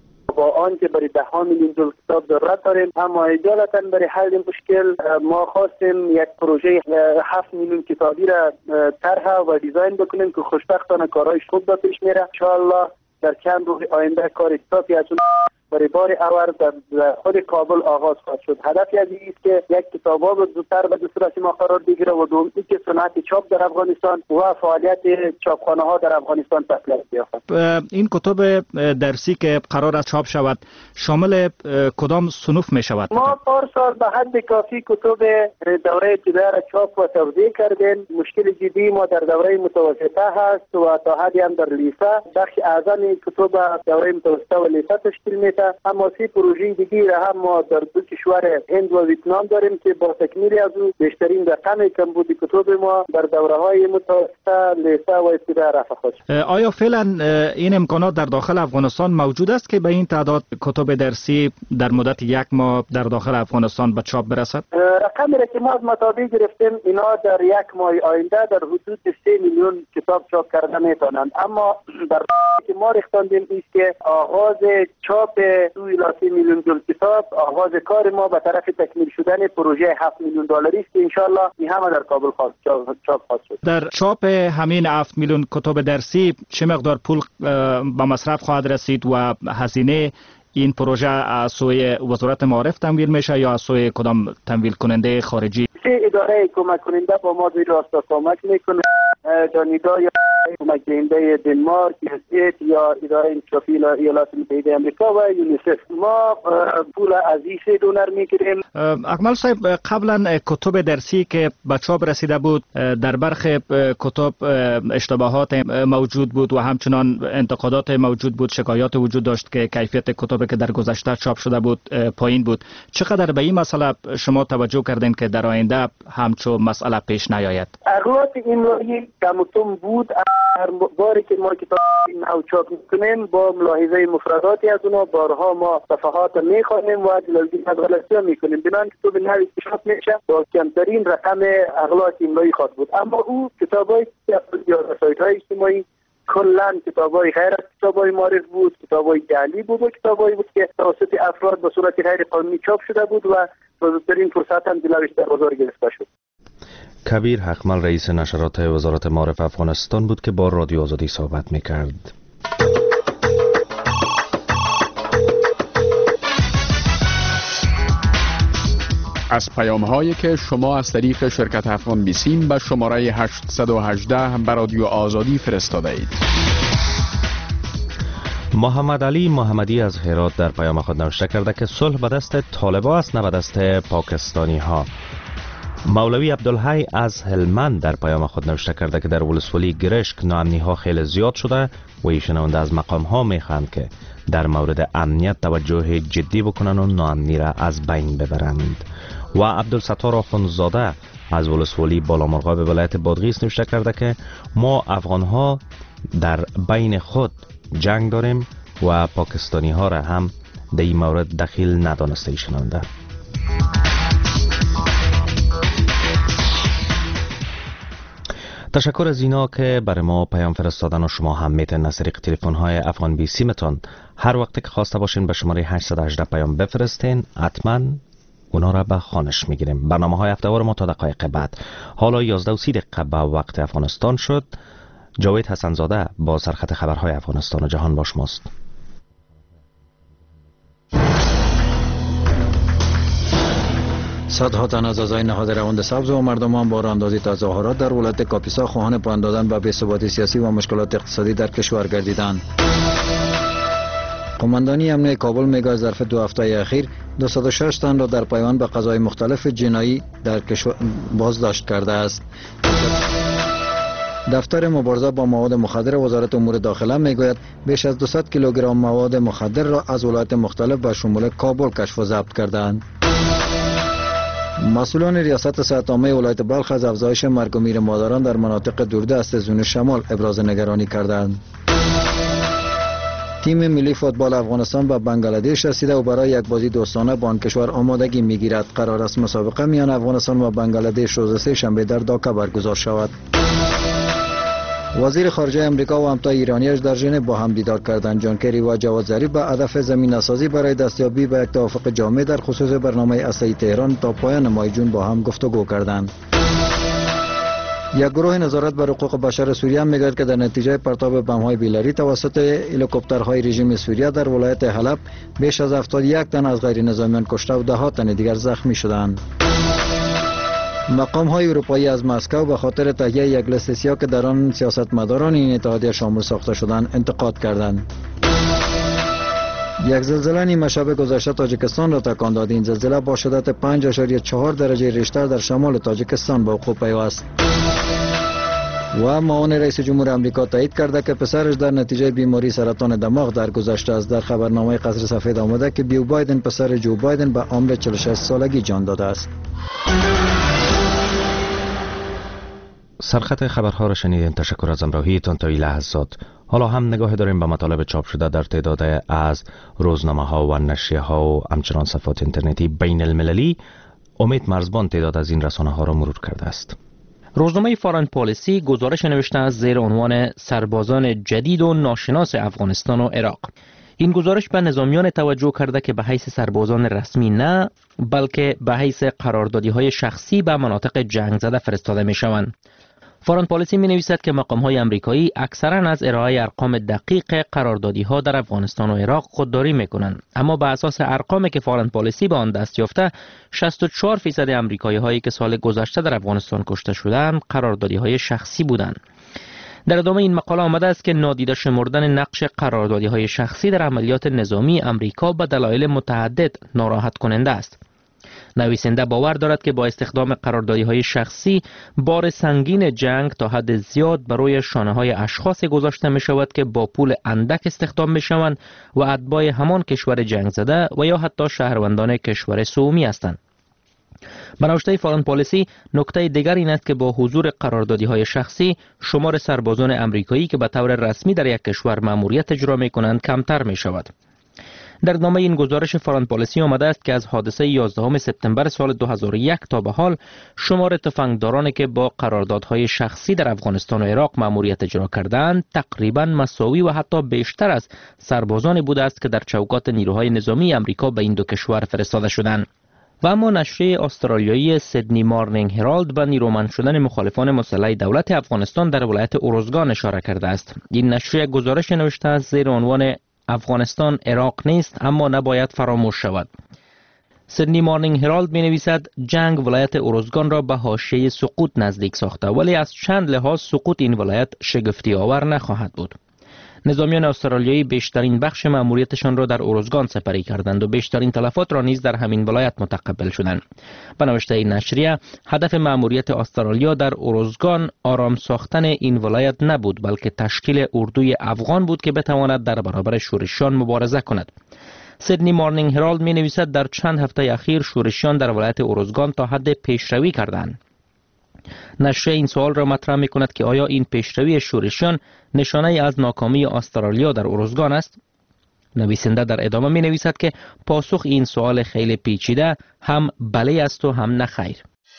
با آنکه برای 10 میلیون جلد کتاب ضرورت داریم، اما اجالتا برای حل مشکل ما خواستیم یک پروژه 7 میلیون کتابی را طرح و دیزاین بکنیم که خوشبختانه کارهایش خوب به پیش میره. ان شاء الله در چند روز آینده کار کتابی از برای بار اول در خود کابل آغاز خواهد شد. هدفی از این است که یک کتاب‌ها به زودتر به صورت ما قرار بگیره و دوم اینکه صنعت چاپ در افغانستان و فعالیت چاپخانه‌ها در افغانستان تقویت یافت. این کتب درسی که قرار است چاپ شود شامل کدام صنوف می شود؟ ما پارسال به حد کافی کتب دوره ابتدایی را چاپ و توزیع کردیم. مشکل جدی ما در دوره متوسطه هست و تا حدی هم در لیسه. بخش اعظم کتب دوره متوسطه و لیسه تشکیل میده. اما 3 پروژه دیگه را هم ما در 2 کشور هند و ویتنام داریم که با تکمیل از او بیشترین رقم کمبود کتب ما در دوره‌های متوسطه، لیسه و ابتدایی رفع خواهد شد. آیا فعلا این امکانات در داخل افغانستان موجود است که به این تعداد کتب درسی در مدت 1 ماه در داخل افغانستان به چاپ برسد؟ رقمی را که ما از مطابع گرفتیم اینا در 1 ماه آینده در حدود 3 میلیون کتاب چاپ کرده میتونند. اما در که ما رختاندیم است که آغاز چاپ 2 میلیون جلد کتاب آغاز کار ما به طرف تکمیل شدن پروژه 7 میلیون دلاری است که ان شاء الله این همه در کابل چاپ خواهد شد. در چاپ همین 7 میلیون کتاب درسی چه مقدار پول به مصرف خواهد رسید و هزینه این پروژه از سوی وزارت معارف تمویل میشه یا از سوی کدام تمویل کننده خارجی؟ 3 اداره کمک کننده با ما زیر راستا کمک میکنه. جانیدا یا کمک دهنده دنمارک یا اداره انتشافی ایالات متحده آمریکا و یونیسف. ما پول از این 3 دونر میگیریم. اکمل صاحب، قبلا کتب درسی که به چاپ رسیده بود در برخی کتب اشتباهات موجود بود و همچنان انتقادات موجود بود، شکایات وجود داشت که کیفیت کتبی که در گذشته چاپ شده بود پایین بود. چقدر به این مسئله شما توجه کردین که در آینده همچون مسئله پیش نیاید؟ اغلاط این نوعی کمتون بود. هر باری که ما کتاب نو چاپ میکنیم با ملاحظه مفرداتی از اونا بارها ما صفحات میخوانیم و جلوگیری از غلطی‌ها میکنیم. بنابراین کتاب نوی چاپ میشه با کمترین رقم اغلاط املایی خواهد بود. اما او کتابای یا سایت‌های اجتماعی کلاً کتابای غیر از کتابای معرف بود، کتابای جعلی بود و کتابایی بود که توسط افراد به صورت غیر قانونی چاپ شده بود و بزرگترین فرصت هم جلوش در بازار گرفته شد. کبیر حقمل رئیس نشرات وزارت معارف افغانستان بود که با رادیو آزادی صحبت می‌کرد. از پیام‌هایی که شما از طریق شرکت افغان بیسیم به شماره 818 به رادیو آزادی فرستاده اید. محمد علی محمدی از هرات در پیام خود نوشته کرده که صلح به دست طالبان است نه به دست پاکستانی ها. مولوی عبدالحی از هلمند در پیام خود نوشته کرده که در ولسوالی گرشک ناامنی ها خیلی زیاد شده و این شنونده از مقام ها میخواهند که در مورد امنیت توجه جدی بکنند و ناامنی را از بین ببرند. و عبدالستار آخوندزاده از ولسوالی بالامرغاب ولایت بادغیس نوشته کرده که ما افغانها در بین خود جنگ داریم و پاکستانی ها را هم در این مورد دخیل ندانسته شنونده. تشکر از اینا که برای ما پیام فرستادن و شما هم میتونید از طریق تلفن های افغان بی سیمتون هر وقت که خواسته باشین به شماره 818 پیام بفرستین. حتما اونا را به خانش میگیریم. برنامه های هفته‌وار ما تا دقایق بعد. حالا 11:30 به وقت افغانستان شد. جاوید حسنزاده با سرخط خبرهای افغانستان و جهان با شماست. صدها تن از اعضای نهاد روند سبز و مردمان با راهاندازی تظاهرات در ولایت کاپیسا خواهان پایان دادن به بی‌ثباتی سیاسی و مشکلات اقتصادی در کشور گردیدند. قماندانی امنیت کابل میگه ظرف 2 هفته اخیر 206 تن را در پیوند به قضای مختلف جنایی در کشور بازداشت کرده است. دفتر مبارزه با مواد مخدر وزارت امور داخله میگوید بیش از 200 کیلوگرم مواد مخدر را از ولایات مختلف به شمول کابل کشف و ضبط کردند. مسئولان ریاست صحت عامه ولایت بلخ از افزایش مرگ و میر مادران در مناطق دوردست زون شمال ابراز نگرانی کردند. تیم ملی فوتبال افغانستان به بنگلادش رسیده و برای یک بازی دوستانه با آن کشور آمادگی میگیرد. قرار است مسابقه میان افغانستان و بنگلادش روز سه شنبه در داکا برگزار شود. وزیر خارجه امریکا و همتای ایرانیش در ژنو با هم دیدار کردند. جان کری و جواد ظریف به هدف زمینه‌سازی برای دستیابی به یک توافق جامع در خصوص برنامه اسلحه‌ای تهران تا پایان ماه جون با هم گفتگو کردند. یک گروه نظارت بر حقوق بشر سوریه میگوید که در نتیجه پرتاب بم‌های بیلری توسط هلیکوپترهای رژیم سوریه در ولایت حلب بیش از 71 تن از غیر نظامیان کشته و 10 تن دیگر زخمی شدند. مقام‌های اروپایی از مسکو به خاطر تهیه یک لیست سیاه که در آن سیاستمداران این اتحادیه شامل ساخته شدند انتقاد کردند. یک زلزله نیمه شب گذشته تاجیکستان را تکان داد. این زلزله با شدت 5.4 درجه ریشتر در شمال تاجیکستان به وقوع پیوست. و معاون رئیس جمهور آمریکا تایید کرده که پسرش در نتیجه بیماری سرطان دماغ درگذشته است. در خبرنامه قصر سفید آمده که بیو بایدن پسر جو بایدن به عمر 46 سالگی جان داده است. سرخط خبرها را شنیدین. تشکر از همراهیتان تا این لحظات. حالا هم نگاه داریم به مطالب چاپ شده در تعداد از روزنامه ها و نشریه ها و همچنان صفحات اینترنتی بین المللی. امید مرزبان تعداد از این رسانه ها را مرور کرده است. روزنامه فارن پالیسی گزارش نوشته است زیر عنوان سربازان جدید و ناشناس افغانستان و عراق. این گزارش به نظامیان توجه کرده که به حیث سربازان رسمی نه بلکه به حیث قراردادی های شخصی به مناطق جنگ زده فرستاده می شوند. فارن پالیسی می نویسد که مقام های امریکایی اکثرا از ارائه ارقام دقیق قراردادی ها در افغانستان و عراق خودداری می کنند، اما به اساس ارقامی که فارن پالیسی به آن دست یافته 64% امریکایی هایی که سال گذشته در افغانستان کشته شدند قراردادی های شخصی بودند. در ادامه این مقاله آمده است که نادیده شمردن نقش قراردادی های شخصی در عملیات نظامی امریکا به دلایل متعدد ناراحت کننده است. نویسنده باور دارد که با استخدام قراردادی های شخصی بار سنگین جنگ تا حد زیاد بر روی شانه های اشخاص گذاشته می شود که با پول اندک استخدام می شوند و اتباع همان کشور جنگ زده و یا حتی شهروندان کشور سومی هستند. به نوشته فارن پالیسی نکته دیگر این است که با حضور قراردادی های شخصی شمار سربازان امریکایی که به طور رسمی در یک کشور مأموریت اجرا می کنند کمتر می شود. در نامه این گزارش فارن پالیسی آمده است که از حادثه 11 سپتامبر سال 2001 تا به حال شمار تفنگدارانی که با قراردادهای شخصی در افغانستان و عراق مأموریت اجرا کردند تقریبا مساوی و حتی بیشتر از سربازانی بوده است که در چوکات نیروهای نظامی امریکا به این دو کشور فرستاده شدند. و اما نشریه استرالیایی سیدنی مارنینگ هرالد به نیرومند شدن مخالفان مسلح دولت افغانستان در ولایت اروزگان اشاره کرده است. این نشریه گزارش نوشته است زیر عنوان افغانستان عراق نیست اما نباید فراموش شود. سیدنی مارنینگ هرالد می نویسد جنگ ولایت اروزگان را به حاشیه سقوط نزدیک ساخته، ولی از چند لحاظ سقوط این ولایت شگفتی آور نخواهد بود. نظامیان استرالیایی بیشترین بخش مأموریتشان را در اروزگان سپری کردند و بیشترین تلفات را نیز در همین ولایت متقبل شدند. به نوشته این نشریه، هدف مأموریت استرالیا در اروزگان آرام ساختن این ولایت نبود، بلکه تشکیل اردوی افغان بود که بتواند در برابر شورشیان مبارزه کند. سیدنی مارنینگ هرالد می نویسد در چند هفته اخیر شورشیان در ولایت اروزگان تا حد پیشروی کردند. نشریه این سوال را مطرح می کند که آیا این پیشروی شورشیان نشانه از ناکامی استرالیا در اروزگان است؟ نویسنده در ادامه می نویسد که پاسخ این سوال خیلی پیچیده هم بله است و هم نخیر.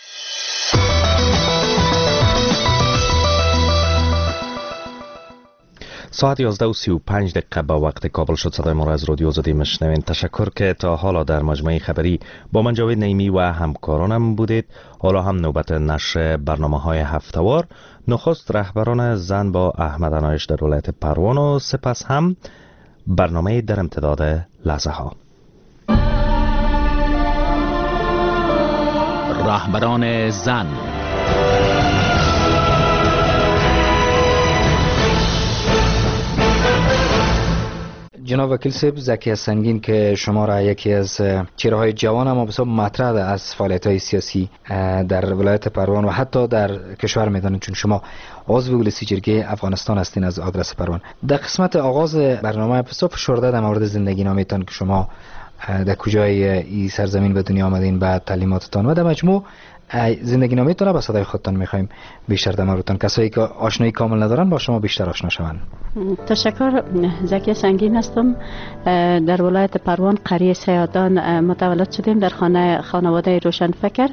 ساعت 11:35 به وقت کابل شد. صدای ما را از رادیو آزادی میشنوید. تشکر که تا حالا در مجموعه خبری با من جاوید نعیمی و همکارانم بودید. حالا هم نوبت نشر برنامه‌های هفته‌وار. نخست رهبران زن با احمد عنایش در ولایت پروان و سپس هم برنامه در امتداد لحظه ها. رهبران زن. جناب وکیل صاحب، زکیه سنگین که شما را یکی از چهره‌های جوان اما بسیار مطرح از فعالیت‌های سیاسی در ولایت پروان و حتی در کشور می‌دانید، چون شما عضو ولسی جرگه افغانستان هستین از آدرس پروان. در قسمت آغاز برنامه بسیار فشرده در مورد زندگی نامیتان که شما در کجای این سرزمین به دنیا آمدین، بعد تعلیماتتان و در مجموع زندگی نامیتان را به صدای خودتان می‌خوایم بیشتر در موردتان، کسایی که آشنایی کامل ندارن با شما بیشتر آشنا شوند. تشکر. زکیه سنگین هستم. در ولایت پروان قریه سیادان متولد شدیم در خانواده روشنفکر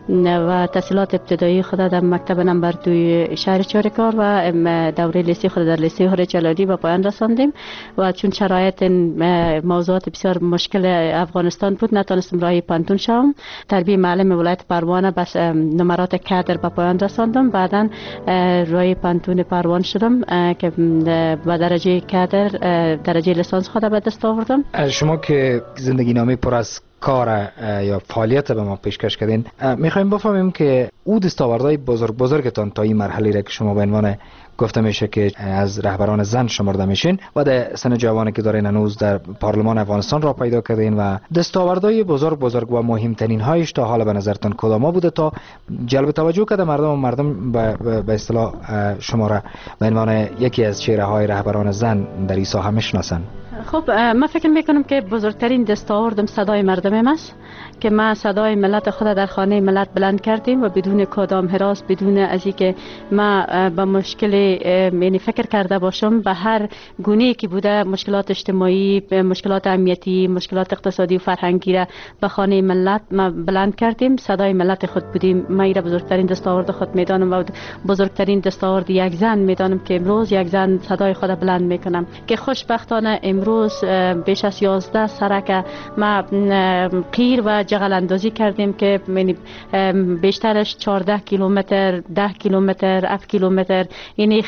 و تحصیلات ابتدایی خود در مکتب نمبر 2 شهر چارکار و دوره لیسه خود در لیسه هر جلالی به پایان رساندیم و چون شرایط موضوعات بسیار مشکل افغانستان بود نتونستم راه پانتون شوم. تربیه معلم ولایت پروان بس نمرات کادر به پایان رساندم. بعداً راه پانتون پروان شدم که با درجه کادر درجه لیسانس خود به دست آوردم. شما که زندگی نامه پر از کار یا فعالیت به ما پیشکش کردین، میخوایم بفهمیم که او دستاوردهای بزرگتان تا این مرحله را که شما به عنوان گفته میشه که از رهبران زن شمرده میشین و در سن جوانی که دارین هنوز در پارلمان افغانستان را پیدا کردین و دستاوردهای بزرگ و مهمترین هایش تا حالا به نظرتان کدام بوده تا جلب توجه کرده مردم به اصطلاح شما را به عنوان یکی از چهره های رهبران زن در این ساحه میشناسن؟ خب من فکر میکنم که بزرگترین دستاوردم صدای مردم است که ما صدای ملت خود در خانه ملت بلند کردیم و بدون کدام هراس، بدون از اینکه ما به مشکل یعنی فکر کرده باشم به هر گونه‌ای که بوده، مشکلات اجتماعی، مشکلات امنیتی، مشکلات اقتصادی و فرهنگی را به خانه ملت ما بلند کردیم. صدای ملت خود بودیم. ما این را بزرگترین دستاورد خود میدانم و بزرگترین دستاورد یک زن میدانم که امروز یک زن صدای خود بلند میکنم که خوشبختانه امروز بیش از 11 سره که ما قیر و جغل اندازی کردیم که بیشترش 14 کیلومتر، 10 کیلومتر، 7 کیلومتر، یعنی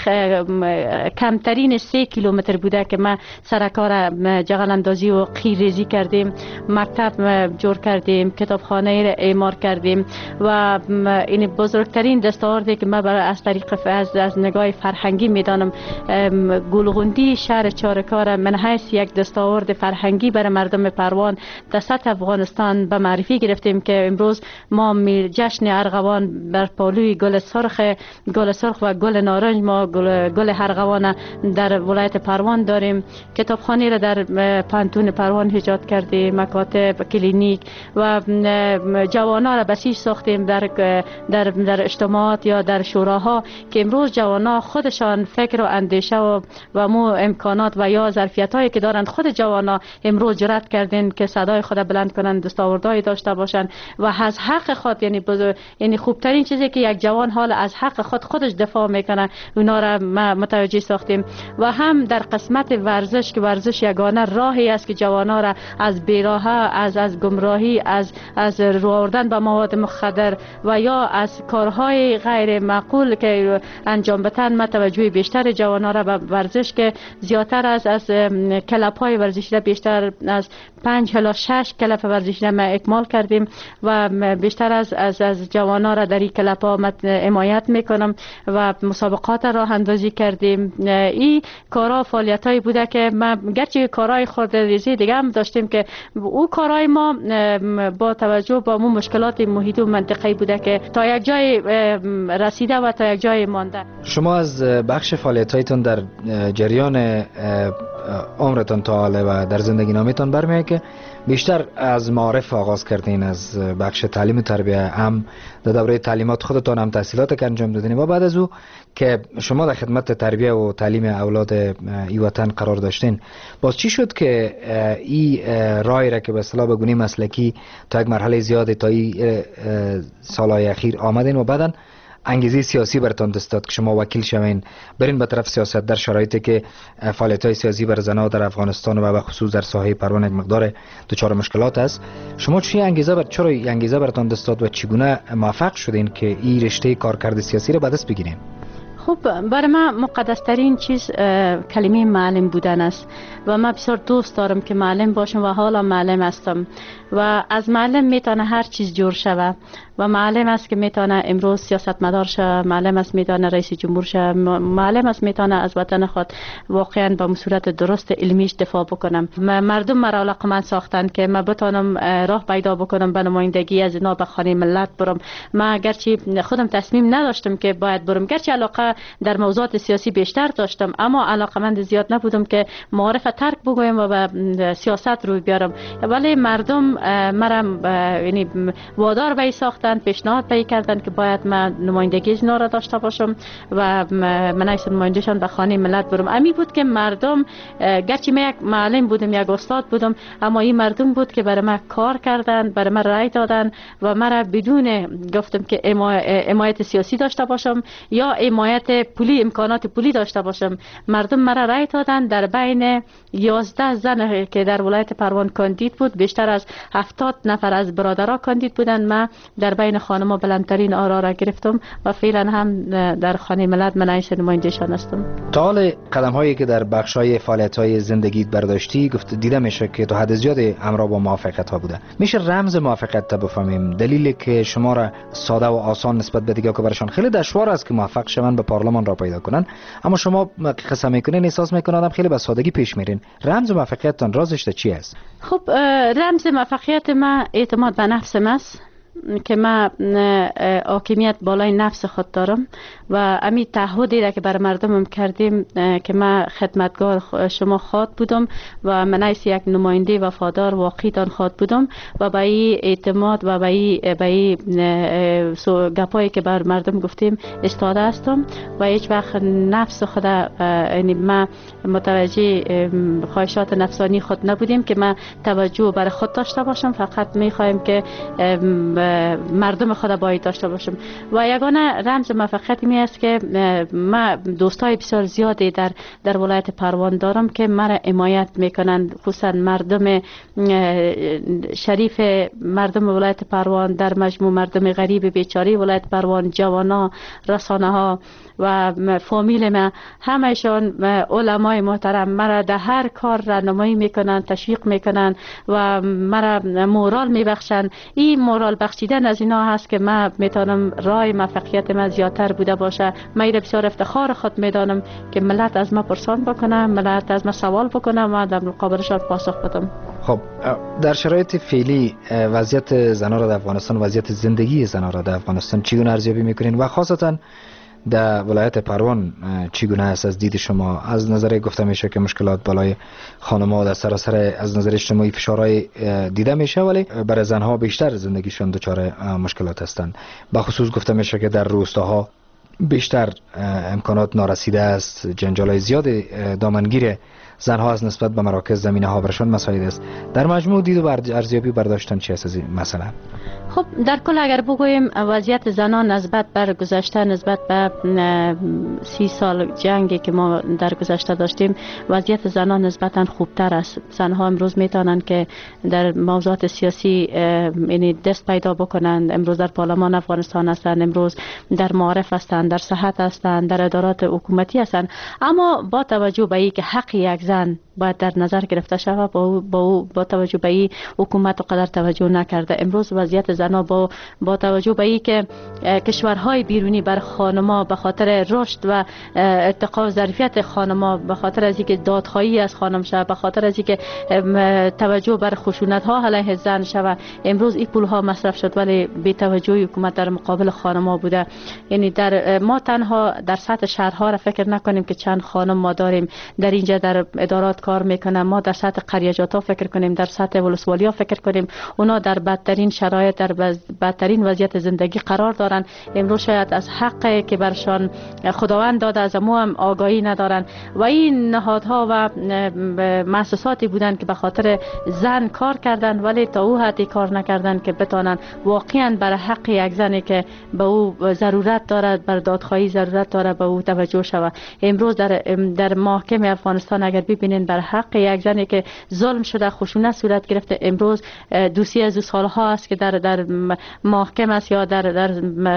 کمترین 3 کیلومتر بوده که ما سرکار جغل اندازی و قیر ریزی کردیم. مکتب جور کردیم، کتابخانه را اعمار کردیم و این بزرگترین دستاوردی که ما از طریق از نگاه فرهنگی میدانم گلغوندی شهر چارکار من حیث یک دستاورد فرهنگی برای مردم پروان در سطح افغانستان به معرفی گرفتیم که امروز ما جشن ارغوان بر پالوی گل سرخ و گل نارنج ما گل ارغوان در ولایت پروان داریم. کتابخانه را در پانتون پروان ایجاد کردیم، مکاتب، کلینیک و جوانان را بسیج ساختیم در اجتماعات یا در شوراها که امروز جوانان خودشان فکر و اندیشه و مو امکانات و یا ظرفیت هایی که دارند خود جوانا امروز جرأت کردن که صدای خود بلند کنند، دستاوردهای داشته باشند و از حق خود یعنی خوبترین چیزی که یک جوان حال از حق خودش دفاع میکنه اونا را متوجه ساختیم. و هم در قسمت ورزش که ورزش یگانه راهی است که جوانا را از بیراهه، از گمراهی، از رو آوردن به مواد مخدر و یا از کارهای غیر معقول که انجام بدن توجه بیشتر جوانا را به ورزش که زیادتر از کلاب های ورزشی را بیشتر از 5 الی 6 کلاب ورزشی را ما اکمال کردیم و بیشتر از جوانان را در این کلاب ها حمایت میکنم و مسابقات راه اندازی کردیم. این کارا فعالیت هایی بوده که ما گرچه کارهای خود ریزی دیگه هم داشتیم که او کارهای ما با توجه با مشکلات محیطی و منطقه‌ای بوده که تا یک جای رسیده و تا یک جای مانده. شما از بخش فعالیت‌هایتون در جریان عمرتون تا حالا و در زندگی نامیتون برمیاد که بیشتر از معارف آغاز کردین، از بخش تعلیم و تربیه، هم در دوره تعلیمات خودتان هم تحصیلات که انجام دادین و بعد از او که شما در خدمت تربیه و تعلیم اولاد ای وطن قرار داشتین، باز چی شد که این رای را که به اصطلاح بگونی مسلکی تا یک مرحله زیاده تا این سالهای اخیر آمدین و بعدن انگیزه سیاسی برتان دست داد که شما وکیل شوین برین به طرف سیاست در شرایطی که فعالیت‌های سیاسی بر زنها در افغانستان و به خصوص در ساحه پروان یک مقدار دچار مشکلات است؟ شما چرا انگیزه برتان دست داد و چگونه موفق شدین که این رشته کارکرد سیاسی را به دست بگیرین؟ خب برای من مقدس ترین چیز کلمه معلم بودن است و من بسیار دوست دارم که معلم باشم و حالا معلم هستم و از معلم میتونه هر چیز جور شود و معلم است که میتونه امروز سیاستمدار شه، معلم است میتونه رئیس جمهور شه، معلم است میتونه از وطن خود واقعا با صورت درست علمیش دفاع بکنم. مردم مرا علاقمند ساختن که من بتونم راه پیدا بکنم به نمایندگی از اینا به خانه ملت برم. من گرچه خودم تصمیم نداشتم که باید برم، گرچه علاقه در موضوعات سیاسی بیشتر داشتم اما علاقمند زیاد نبودم که معارف ترک بگویم و به سیاست روی بیارم، ولی مردم مرا یعنی وادار به ساختن، پیشنهاد به کردن که باید من نمایندگی اینا را داشته باشم و من ایسا نمایندهشان به خانه ملت برم. امی بود که مردم گرچه من یک معلم بودم، یک استاد بودم، اما این مردم بود که برای من کار کردن، برای من رای دادن و مرا بدون گفتم که حمایت سیاسی داشته باشم یا حمایت پولی، امکانات پولی داشته باشم، مردم مرا رای دادن. در بین 11 زن که در ولایت پروان کاندید بود، بیشتر از 70 نفر از برادرها کاندید بودند، من در بین خانم‌ها بلندترین آرا را گرفتم و فعلا هم در خانه ملت من رئیس نماینده‌شان هستم. تا حال قدم هایی که در بخش‌های فعالیت‌های زندگی برداشتی گفت دیده میشه که تا حد زیادی همراه با موفقیت ها بوده. میشه رمز موفقیت تا بفهمیم؟ دلیلی که شما را ساده و آسان نسبت به دیگه که برشان خیلی دشوار است که موفق شون به پارلمان را پیدا کنن، اما شما قسم میکنین احساس میکنن آدم خیلی به سادگی پیش میرین. رمز موفقیتتان رازش چی است؟ خب رمز موفقیت ما اعتماد به نفسم است که ما حاکمیت بالای نفس خود دارم و امی تعهدی را که بر مردمم کردیم که ما خدمتگار شما خواد بودم و من ایس یک نماینده وفادار واقعی دان خواد بودم و با این اعتماد و با این گپایی که بر مردم گفتیم استاده هستم و هیچ وقت نفس خود یعنی ما متوجه خواهشات نفسانی خود نبودیم که ما توجه بر خود داشته باشم، فقط میخوایم که مردم خود باید داشته باشم. و یگانه رمز موفقیت می است که ما دوستای بسیار زیادی در ولایت پروان دارم که مرا حمایت میکنند، خصوصا مردم شریف، مردم ولایت پروان، در مجموع مردم غریب بیچاره ولایت پروان، جوانا، رسانه ها و فامیل ما، همهشان علمای محترم مرا در هر کار راهنمایی میکنند، تشویق میکنند و مرا مورال میبخشند. این مورال بخشیدن از اینا هست که من میتونم راه موفقیت من زیادتر بوده باشه. من ایره بسیار افتخار خود میدانم که ملت از ما پرسان بکنه، ملت از ما سوال بکنه و در مقابلشان پاسخ بدم. خب در شرایط فعلی وضعیت زنان را در افغانستان، وضعیت زندگی زنان را در افغانستان چگونه ارزیابی میکنین و خاصتا در ولایت پروان چگونه است از دید شما؟ از نظر گفته میشه که مشکلات بالای خانم‌ها در سراسر از نظر اجتماعی فشارهای دیده میشه، ولی برای زنها بیشتر زندگیشون دچار مشکلات هستند. به خصوص گفته میشه که در روستاها بیشتر امکانات نارسیده است، جنجال‌های زیاد دامنگیر زنها از نسبت به مراکز زمینه ها برشان مسائل است. در مجموع دید و ارزیابی برداشتن چی است از این مسئله؟ خب در کل اگر بگوییم وضعیت زنان نسبت بر گذشته، نسبت به 30 سال جنگی که ما در گذشته داشتیم، وضعیت زنان نسبتا خوبتر است. زنها امروز میتونن که در موضوعات سیاسی یعنی دست پیدا بکنند. امروز در پارلمان افغانستان هستند، امروز در معارف هستند، در صحت هستند، در ادارات حکومتی هستند. اما با توجه به اینکه حق یک زن باید در نظر گرفته شود. با توجه به این حکومت و قدر توجه نکرده. امروز وضعیت زنها با توجه به این که کشورهای بیرونی بر خانم‌ها به خاطر رشد و ارتقا ظرفیت خانم‌ها، به خاطر از اینکه دادخواهی از خانم شود، به خاطر از اینکه توجه بر خشونت‌ها علیه زن شود، امروز این پول‌ها مصرف شد ولی بی توجهی حکومت در مقابل خانم‌ها بوده. یعنی ما تنها در سطح شهرها را فکر نکنیم که چند خانم ما داریم در اینجا در ادارات کار میکنن، ما در سطح قریجات ها فکر کنیم، در سطح ولسوالی ها فکر کنیم، اونا در بدترین شرایط، در بدترین وضعیت زندگی قرار دارن. امروز شاید از حقی که برشان خداوند داده از ما هم آگاهی ندارن و این نهادها و مؤسساتی بودن که به خاطر زن کار کردن ولی تا او حدی کار نکردن که بتونن واقعا برای حق یک زنی که به او ضرورت دارد، بر دادخواهی ضرورت دارد، به او توجه شود. امروز در محکمه افغانستان اگر ببینین بر حق یک زنی که ظلم شده، خشونت صورت گرفته، امروز دوسیه از سالها است که در محکمه است یا در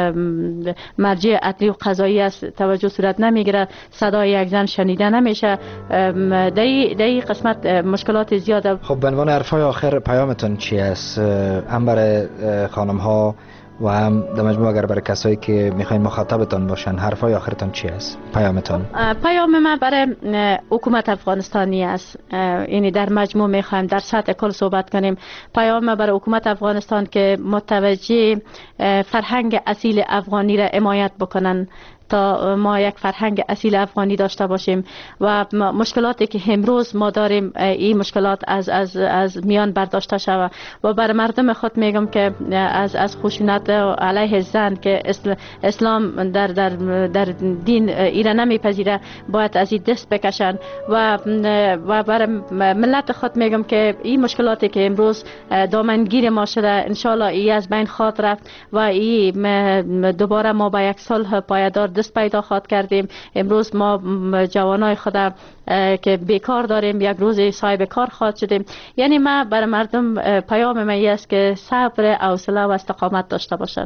مرجع عدلی و قضایی است توجه صورت نمیگیره، صدای یک زن شنیده نمیشه. در این قسمت مشکلات زیاده. خب به عنوان حرفای آخر پیامتون چی است؟ هم برای خانم ها و هم در مجموع اگر برای کسایی که میخواین مخاطبتان باشن، حرفای آخرتان چی است؟ پیامتان؟ پیام من برای حکومت افغانستانی است. یعنی در مجموع میخوایم در سطح کل صحبت کنیم. پیام من برای حکومت افغانستان که متوجه فرهنگ اصیل افغانی را حمایت بکنن تا ما یک فرهنگ اصیل افغانی داشته باشیم و مشکلاتی که امروز ما داریم این مشکلات از میان برداشته شود. و بر مردم خود میگم که از خشونت علیه زن که اسلام در دین ایره نمیپذیره باید از این دست بکشن و بر ملت خود میگم که این مشکلاتی که امروز دامنگیر ما شده انشالله ای از بین خواهد رفت و این دوباره ما با یک صلح پایدار دست پیدا خواهد کردیم. امروز ما جوانای خود که بیکار داریم یک روز صاحب کار خواهد شدیم. یعنی ما برای مردم پیام من است که صبر، حوصله و استقامت داشته باشند.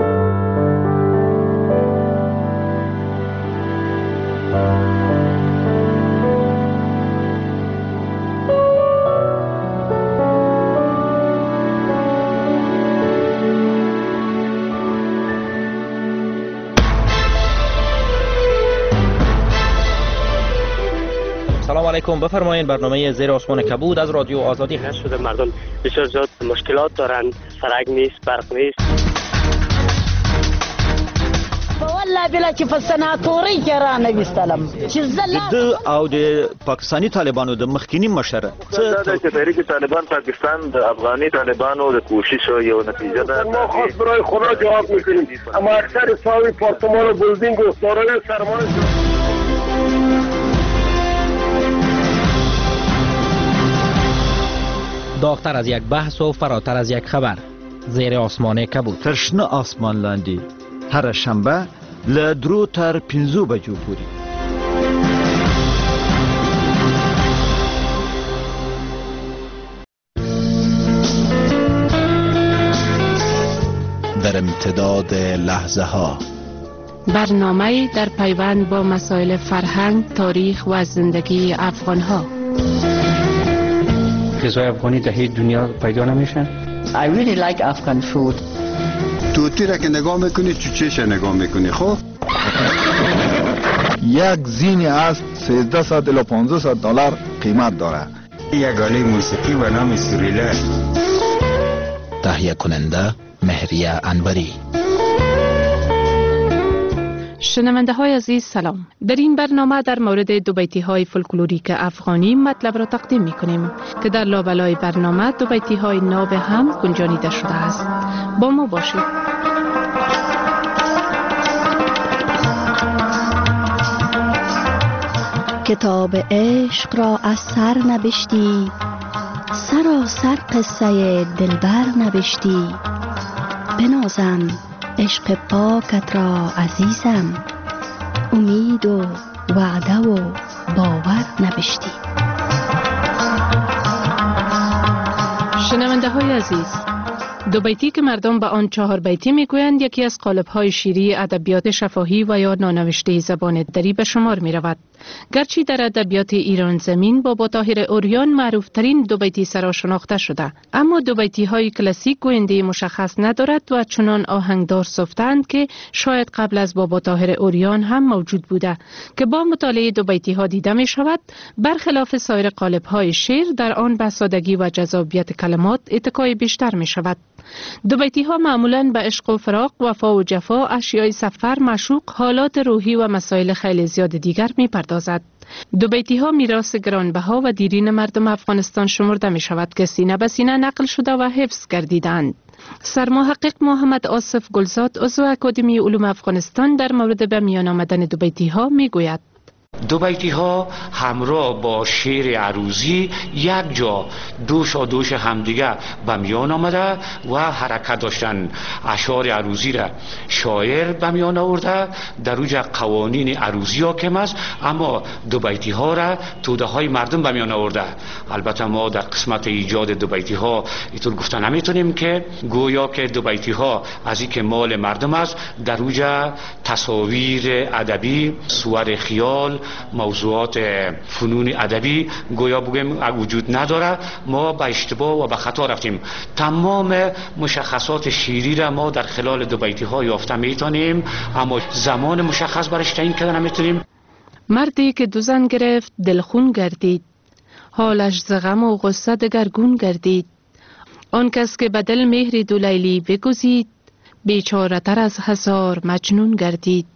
سلام علیکم، بفرمایید. برنامه زیر آسمان کبود از رادیو آزادی هست. شده مردم بسیار زیاد مشکلات دارن، سرک نیست، برق نیست. والله بلا چې په سناتوري کې را نه وستلم چې د او د پاکستانی طالبانو د مخکینی مشره چې تحریک طالبان پاکستان د افغاني طالبانو د کوشش یو نتیجه ده. ما خاص برای خدا جواب میکنیم، اما اکثر ساوی پارتمان و بلدینگ و سارای سرمایه داغتر از یک بحث و فراتر از یک خبر. زیر آسمان کبود. ترشنه آسمان لاندی هر شنبه لدرو تر 5 بجو پوری. در امتداد لحظه ها برنامه در پیوند با مسائل فرهنگ، تاریخ و زندگی افغان ها. غذای افغانی در هیچ دنیا پیدا نمیشن. I really like Afghan food. توتی را که نگاه میکنی چوچهش نگاه میکنی. خب یک زین از 1300 الی 1500 دلار قیمت داره. یک آله موسیقی به نام سوریله. تهیه کننده مهریه انبری. شنونده های عزیز سلام. در این برنامه در مورد دو بیتی های فولکلوریک افغانی مطلب را تقدیم می کنیم که در لابلای برنامه دو بیتی های ناب هم گنجانیده شده است. با ما باشید. کتاب عشق را از سر نبشتی، سراسر قصه دلبر نبشتی. بنازم عشق پاکت را عزیزم، امید و وعده و باور نبشتی. شنونده های عزیز، دو بیتی که مردم به آن 4 بیتی میگویند یکی از قالب های شیری ادبیات شفاهی و یا نانوشته زبان دری به شمار می رود. گرچه در ادبیات ایران زمین بابا طاهر اوریان معروف ترین دو بیتی سرا شناخته شده، اما دو بیتی های کلاسیک گوینده مشخص ندارد و چنان آهنگدار سفتند که شاید قبل از بابا طاهر اوریان هم موجود بوده که با مطالعه دو بیتی ها دیده می شود برخلاف سایر قالب های شعر در آن به سادگی و جذابیت کلمات اتکای بیشتر می شود. دو بیتی ها معمولاً به عشق و فراق، وفا و جفا، اشیای سفر، معشوق، حالات روحی و مسائل خیلی زیاد دیگر می پردازد. دو بیتی ها میراث گرانبها و دیرین مردم افغانستان شمرده می شود که سینه به سینه نقل شده و حفظ گردیدند. سرمحقق محمد آصف گلزاد عضو اکادمی علوم افغانستان در مورد به میان آمدن دو بیتی ها می گوید: دو بیتی ها همراه با شعر عروضی یک جا دوش همدیگه به میان آمده و حرکت داشتن. اشعار عروضی را شاعر به میان آورده، در اوج قوانین عروضی حاکم است، اما دو بیتی ها را توده های مردم به میان آورده. البته ما در قسمت ایجاد دو بیتی ها اینطور گفتن نمیتونیم که گویا که دو بیتی ها از این که مال مردم است، در اوج تصاویر ادبی، صور خیال، موضوعات فنون ادبی گویا بگیم وجود نداره. ما به اشتباه و به خطا رفتیم. تمام مشخصات شعری را ما در خلال دو بیتی ها یافته میتونیم، اما زمان مشخص برش تعیین کردن نمیتونیم. مردی که دو زن گرفت دلخون گردید، حالش ز غم و غصه دگرگون گردید. آن کس که به دل مهر دو لیلی بگزید، بیچاره تر از هزار مجنون گردید.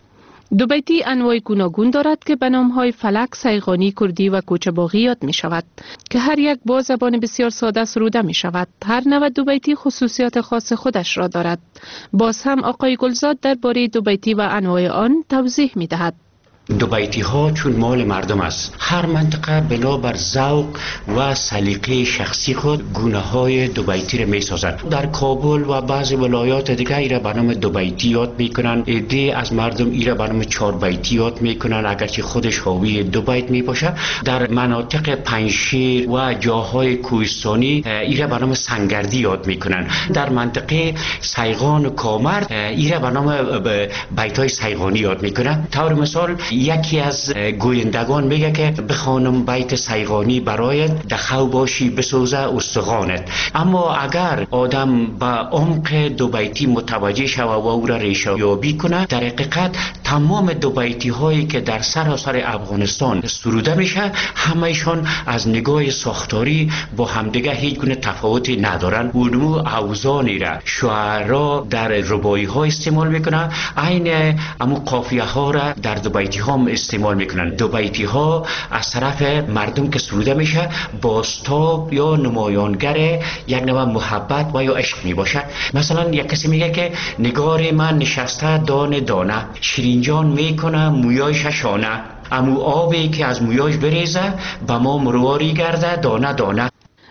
دو بیتی انواع گوناگون دارد که به نام‌های فلک، سیغانی، کردی و کوچه‌باغی یاد می شود که هر یک با زبان بسیار ساده سروده می شود. هر نوع دو بیتی خصوصیات خاص خودش را دارد. باز هم آقای گلزاد درباره دو بیتی و انواع آن توضیح می دهد. دو بیتی ها چون مال مردم است، هر منطقه بنابر ذوق و سلیقه شخصی خود گونه های دو بیتی را می سازد. در کابل و بعضی ولایات دیگه ایره به نام دو بیتی یاد میکنن، عده از مردم ایره به نام چهار بیتی یاد میکنن، اگرچه خودش حاوی دو بیت میباشه. در مناطق پنجشیر و جاهای کوهستانی ایره به نام سنگردی یاد میکنن. در منطقه سیغان و کامرد ایره به نام بیت های سیغانی یاد میکنن. طور مثال یکی از گویندگان میگه که بخوانم بیت سیغانی برایت، دخو باشی بسوزه استخوانت. اما اگر آدم به عمق دو بیتی متوجه شود و او را ریشه یابی کنه، در حقیقت تمام دو بیتی هایی که در سراسر افغانستان سروده میشه همهشان از نگاه ساختاری با همدیگه هیچ گونه تفاوتی ندارن. اونمو اوزانی را شعرا در ربایی ها استعمال میکنن، عین امو قافیه ها را در دو بیتی ها استعمال میکنن. دو بیتی ها از طرف مردم که سروده میشه بازتاب یا نمایانگر یک نوع محبت و یا عشق میباشه. مثلا یک کسی میگه که نگار من نشسته دانه دانه، شیرینجان میکنه مویایش شانه، امو آبی که از مویاش بریزه به ما مرواری گرده دانه دانه.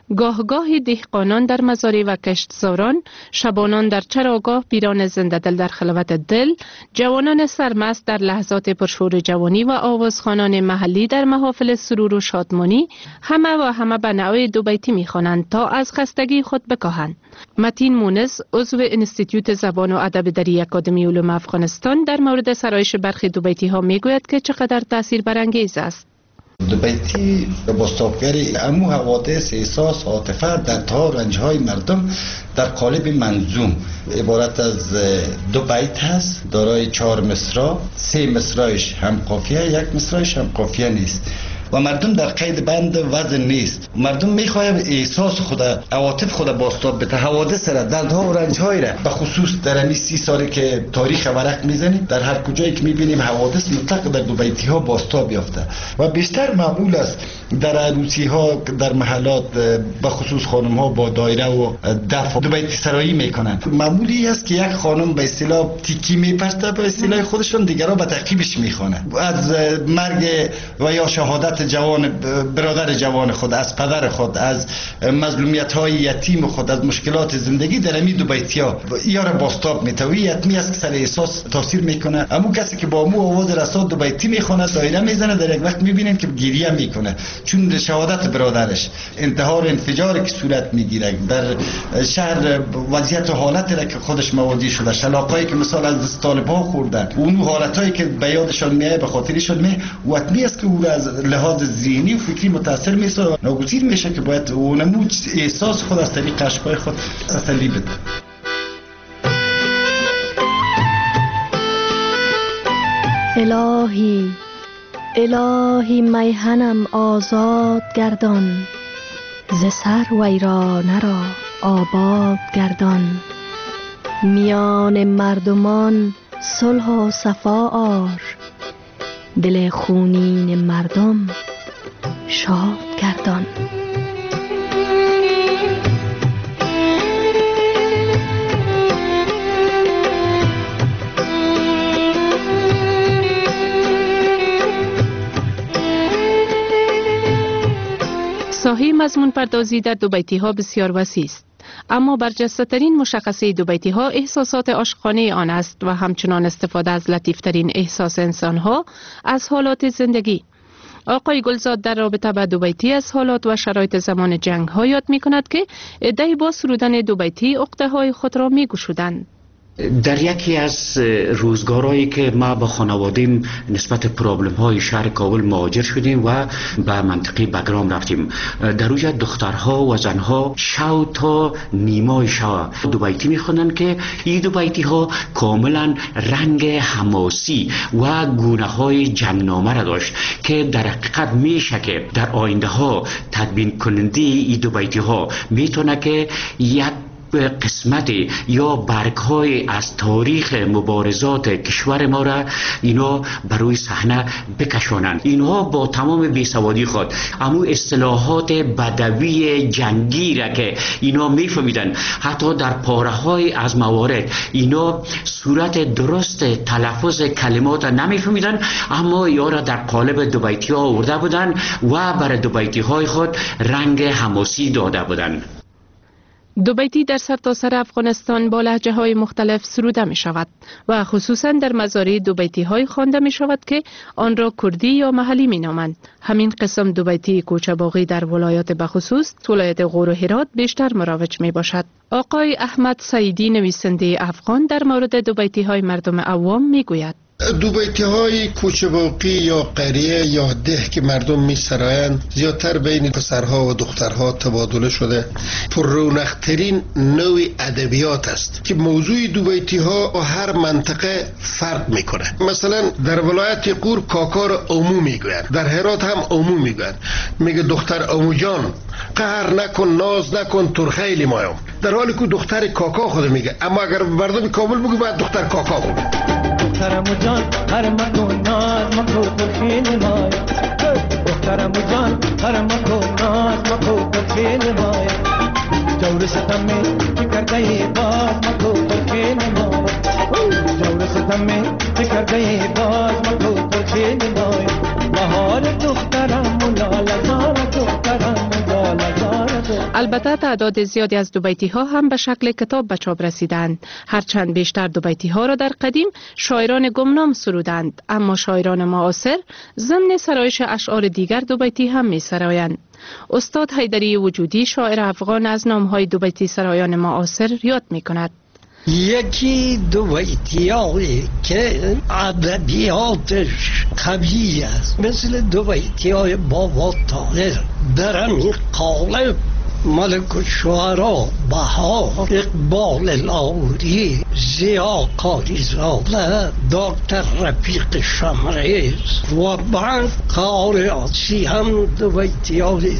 گاه دهقانان در مزارع و کشتزاران، شبانان در چراگاه، پیران زنده دل در خلوت دل، جوانان سرمست در لحظات پرشور جوانی و آوازخوانان محلی در محافل سرور و شادمانی، همه به نوع دو بیتی میخوانند تا از خستگی خود بکاهند. متین مونس عضو انستیتیوت زبان و ادب در اکادمی علوم افغانستان در مورد سرایش برخی دو بیتی ها میگوید که چقدر تاثیر برانگیز است. دو بیتی بازتابگری امو حوادث، احساس، عاطفه در تا رنجهای مردم در قالب منظوم عبارت از دو بیت هست، دارای 4 مصرع، 3 مصرعش هم قافیه، 1 مصرعش هم قافیه نیست و مردم در قید بند وزن نیست. مردم میخواهد احساس خود، عواطف خود بازتاب بده، حوادث را، دردها و رنجهای را، به خصوص در این 30 سالی که تاریخ ورق میزنیم در هر کجایی که میبینیم حوادث مطلق در دو بیتی ها بازتاب یافته و بیشتر معمول است در عروسی ها، در محلات به خصوص خانم ها با دایره و دف دو بیتی سرایی میکنن. معمولی است که یک خانم به اصطلاح تیکی میپرسته، به اصطلاح خودشون دیگرها به تعقیبش میخوانه، از مرگ و یا شهادت شهادت جوان برادر جوان خود، از پدر خود، از مظلومیت های یتیم خود، از مشکلات زندگی در امی دو بیتیا یا را باستاب میتوی یتمی است که سر احساس تاثیر میکنه. امو کسی که با مو آواز رسا دو بیتی میخونه دایره میزنه، در یک وقت میبینین که گریه میکنه چون شهادت برادرش. انتحار انفجاری که صورت میگیره در شهر، وضعیت و حالت را که خودش مواجه شده، شلاقایی که مثال از طالب‌ها خوردن، اون حالتایی که به یادشان میاد به خاطرشان می وطنی است که او از لحاظ ذهنی و فکری متاثر میشه. ناگزیر میشه که باید اونمو احساس خود از طریق اشکای خود تسلی بده. الهی الهی میهنم آزاد گردان، ز سر ویرانه را آباد گردان. میان مردمان صلح و صفا آر، دل خونین مردم شاد گردان. ساحه مضمون پردازی در دوبیتی ها بسیار وسیع است، اما برجسته‌ترین مشخصه دوبیتی ها احساسات عاشقانه آن است و همچنان استفاده از لطیفترین احساس انسان ها از حالات زندگی. آقای گلزاد در رابطه با دوبیتی از حالات و شرایط زمان جنگ ها یاد می کند که عده‌ای با سرودن دوبیتی عقده های خود را می گشودند. در یکی از روزگارهایی که ما با خانوادیم نسبت پرابلم های شهر کابل مهاجر شدیم و به منطقه بگرام رفتیم، در اونجا دخترها و زنها شو تا نیمای شو دوبیتی میخوندن که این دوبیتی ها کاملا رنگ حماسی و گونه های جنگنامه را داشت که در حقیقت میشه که در آینده ها تدوین کننده این دوبیتی ها میتونه که یک قسمتی یا برگ‌های از تاریخ مبارزات کشور ما را اینا بروی صحنه بکشانند. اینها با تمام بیسوادی خود اما اصطلاحات بدوی جنگی را که اینا میفهمیدن، حتی در پاره‌های از موارد اینا صورت درست تلفظ کلمات نمیفهمیدن، اما یا را در قالب دوبیتی ها آورده بودن و برای دوبیتی های خود رنگ حماسی داده بودن. دوبیتی در سرتاسر افغانستان با لهجه های مختلف سروده می شود و خصوصا در مزارع دوبیتی های خوانده می شود که آن را کردی یا محلی می نامند. همین قسم دوبیتی کوچه باغی در ولایات بخصوص ولایت غور و هرات بیشتر مروج می باشد. آقای احمد سعیدی نویسنده افغان در مورد دوبیتی های مردم عوام می گوید: دوبیتی های کوچه باقی یا قریه یا ده که مردم می سرایند زیادتر بین پسرها و دخترها تبادله شده. پر رونق‌ترین نوع ادبیات است که موضوع دوبیتی ها و هر منطقه فرق میکنه. مثلا در ولایت غور کاکا را امو میگویند، در هرات هم امو میگویند. میگه دختر امو جان قهر نکن، ناز نکن، ترخیلی مایم، در حالی که دختر کاکا خود میگه، اما اگر مردم کابل بگو باید دختر کاکا بگه. دخترم جان هر مکن ناز مکو ترخیل مای، دخترم جان هر مکن ناز مکو ترخیل مای، جور ستم می کرده باز مکو ترخیل مای، جور ستم می کرده باز مکو ترخیل مای، بهار دخترم لاله زار دخترم لاله زار. البته تعداد زیادی از دوبیتی ها هم به شکل کتاب به چاپ رسیدند. هرچند بیشتر دوبیتی ها را در قدیم شاعران گمنام سرودند، اما شاعران معاصر ضمن سرایش اشعار دیگر دوبیتی هم می سرایند. استاد حیدری وجودی شاعر افغان از نامهای دوبیتی سرایان معاصر یاد می کند. یکی دوبیتیایی که ادبیاتش قوی است، مثل دوبیتیای بابا طاهر، در همین قالب ملک الشعرا بهار، اقبال لاهوری، ضیا قاریزاده، دکتر رفیق شمریز و بعد قاریاسی هم دوبیتیای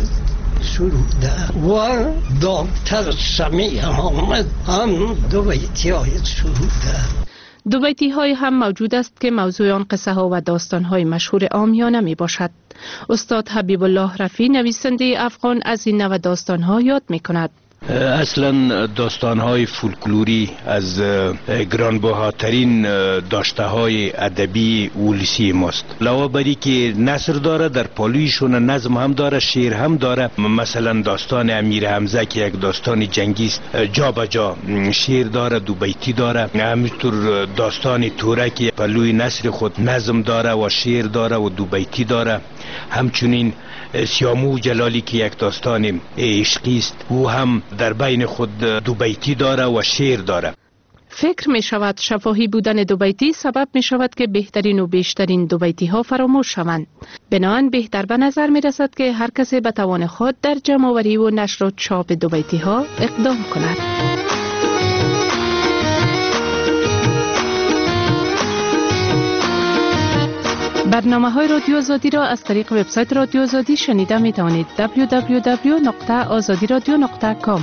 سروده و دکتر سمیع حامد هم دوبیتیای سروده. دوبیتی های هم موجود است که موضوع آن قصه ها و داستان های مشهور عامیانه می باشد. استاد حبیب الله رفی نویسنده افغان از این نوع داستان ها یاد می کند. اصلا داستان‌های فولکلوری از گرانبهاترین داشته‌های ادبی ولسی ماست. علاوه بر اینکه نثر داره، در پالویشون نظم هم داره، شعر هم داره. مثلا داستان امیر حمزه که یک داستان جنگی است، جا به جا شعر داره، دو بیتی داره. همینطور داستان تورک پلوی نثر خود نظم داره و شعر داره و دو بیتی داره. همچنین سیامو جلالی که یک داستان عشقی است، او هم در بین خود دو بیتی داره و شعر داره. فکر می شود شفاهی بودن دو بیتی سبب می شود که بهترین و بیشترین دو بیتی ها فراموش شوند. بنابراین بهتر به نظر می رسد که هر کسی به توان خود در جمع آوری و نشر و چاپ دو بیتی ها اقدام کند. برنامه های رادیو آزادی را از طریق وبسایت رادیو آزادی شنیده می توانید. www.azadiradio.com.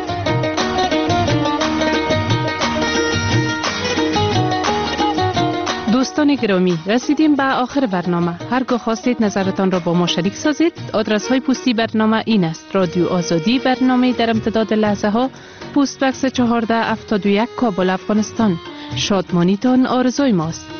دوستان گرامی، رسیدیم به آخر برنامه. هرگاه خواستید نظرتان را با ما شریک سازید، آدرس های پستی برنامه این است: رادیو آزادی، برنامه در امتداد لحظه ها، پست بکس 1471 کابل، افغانستان. شادمانیتان آرزوی ماست.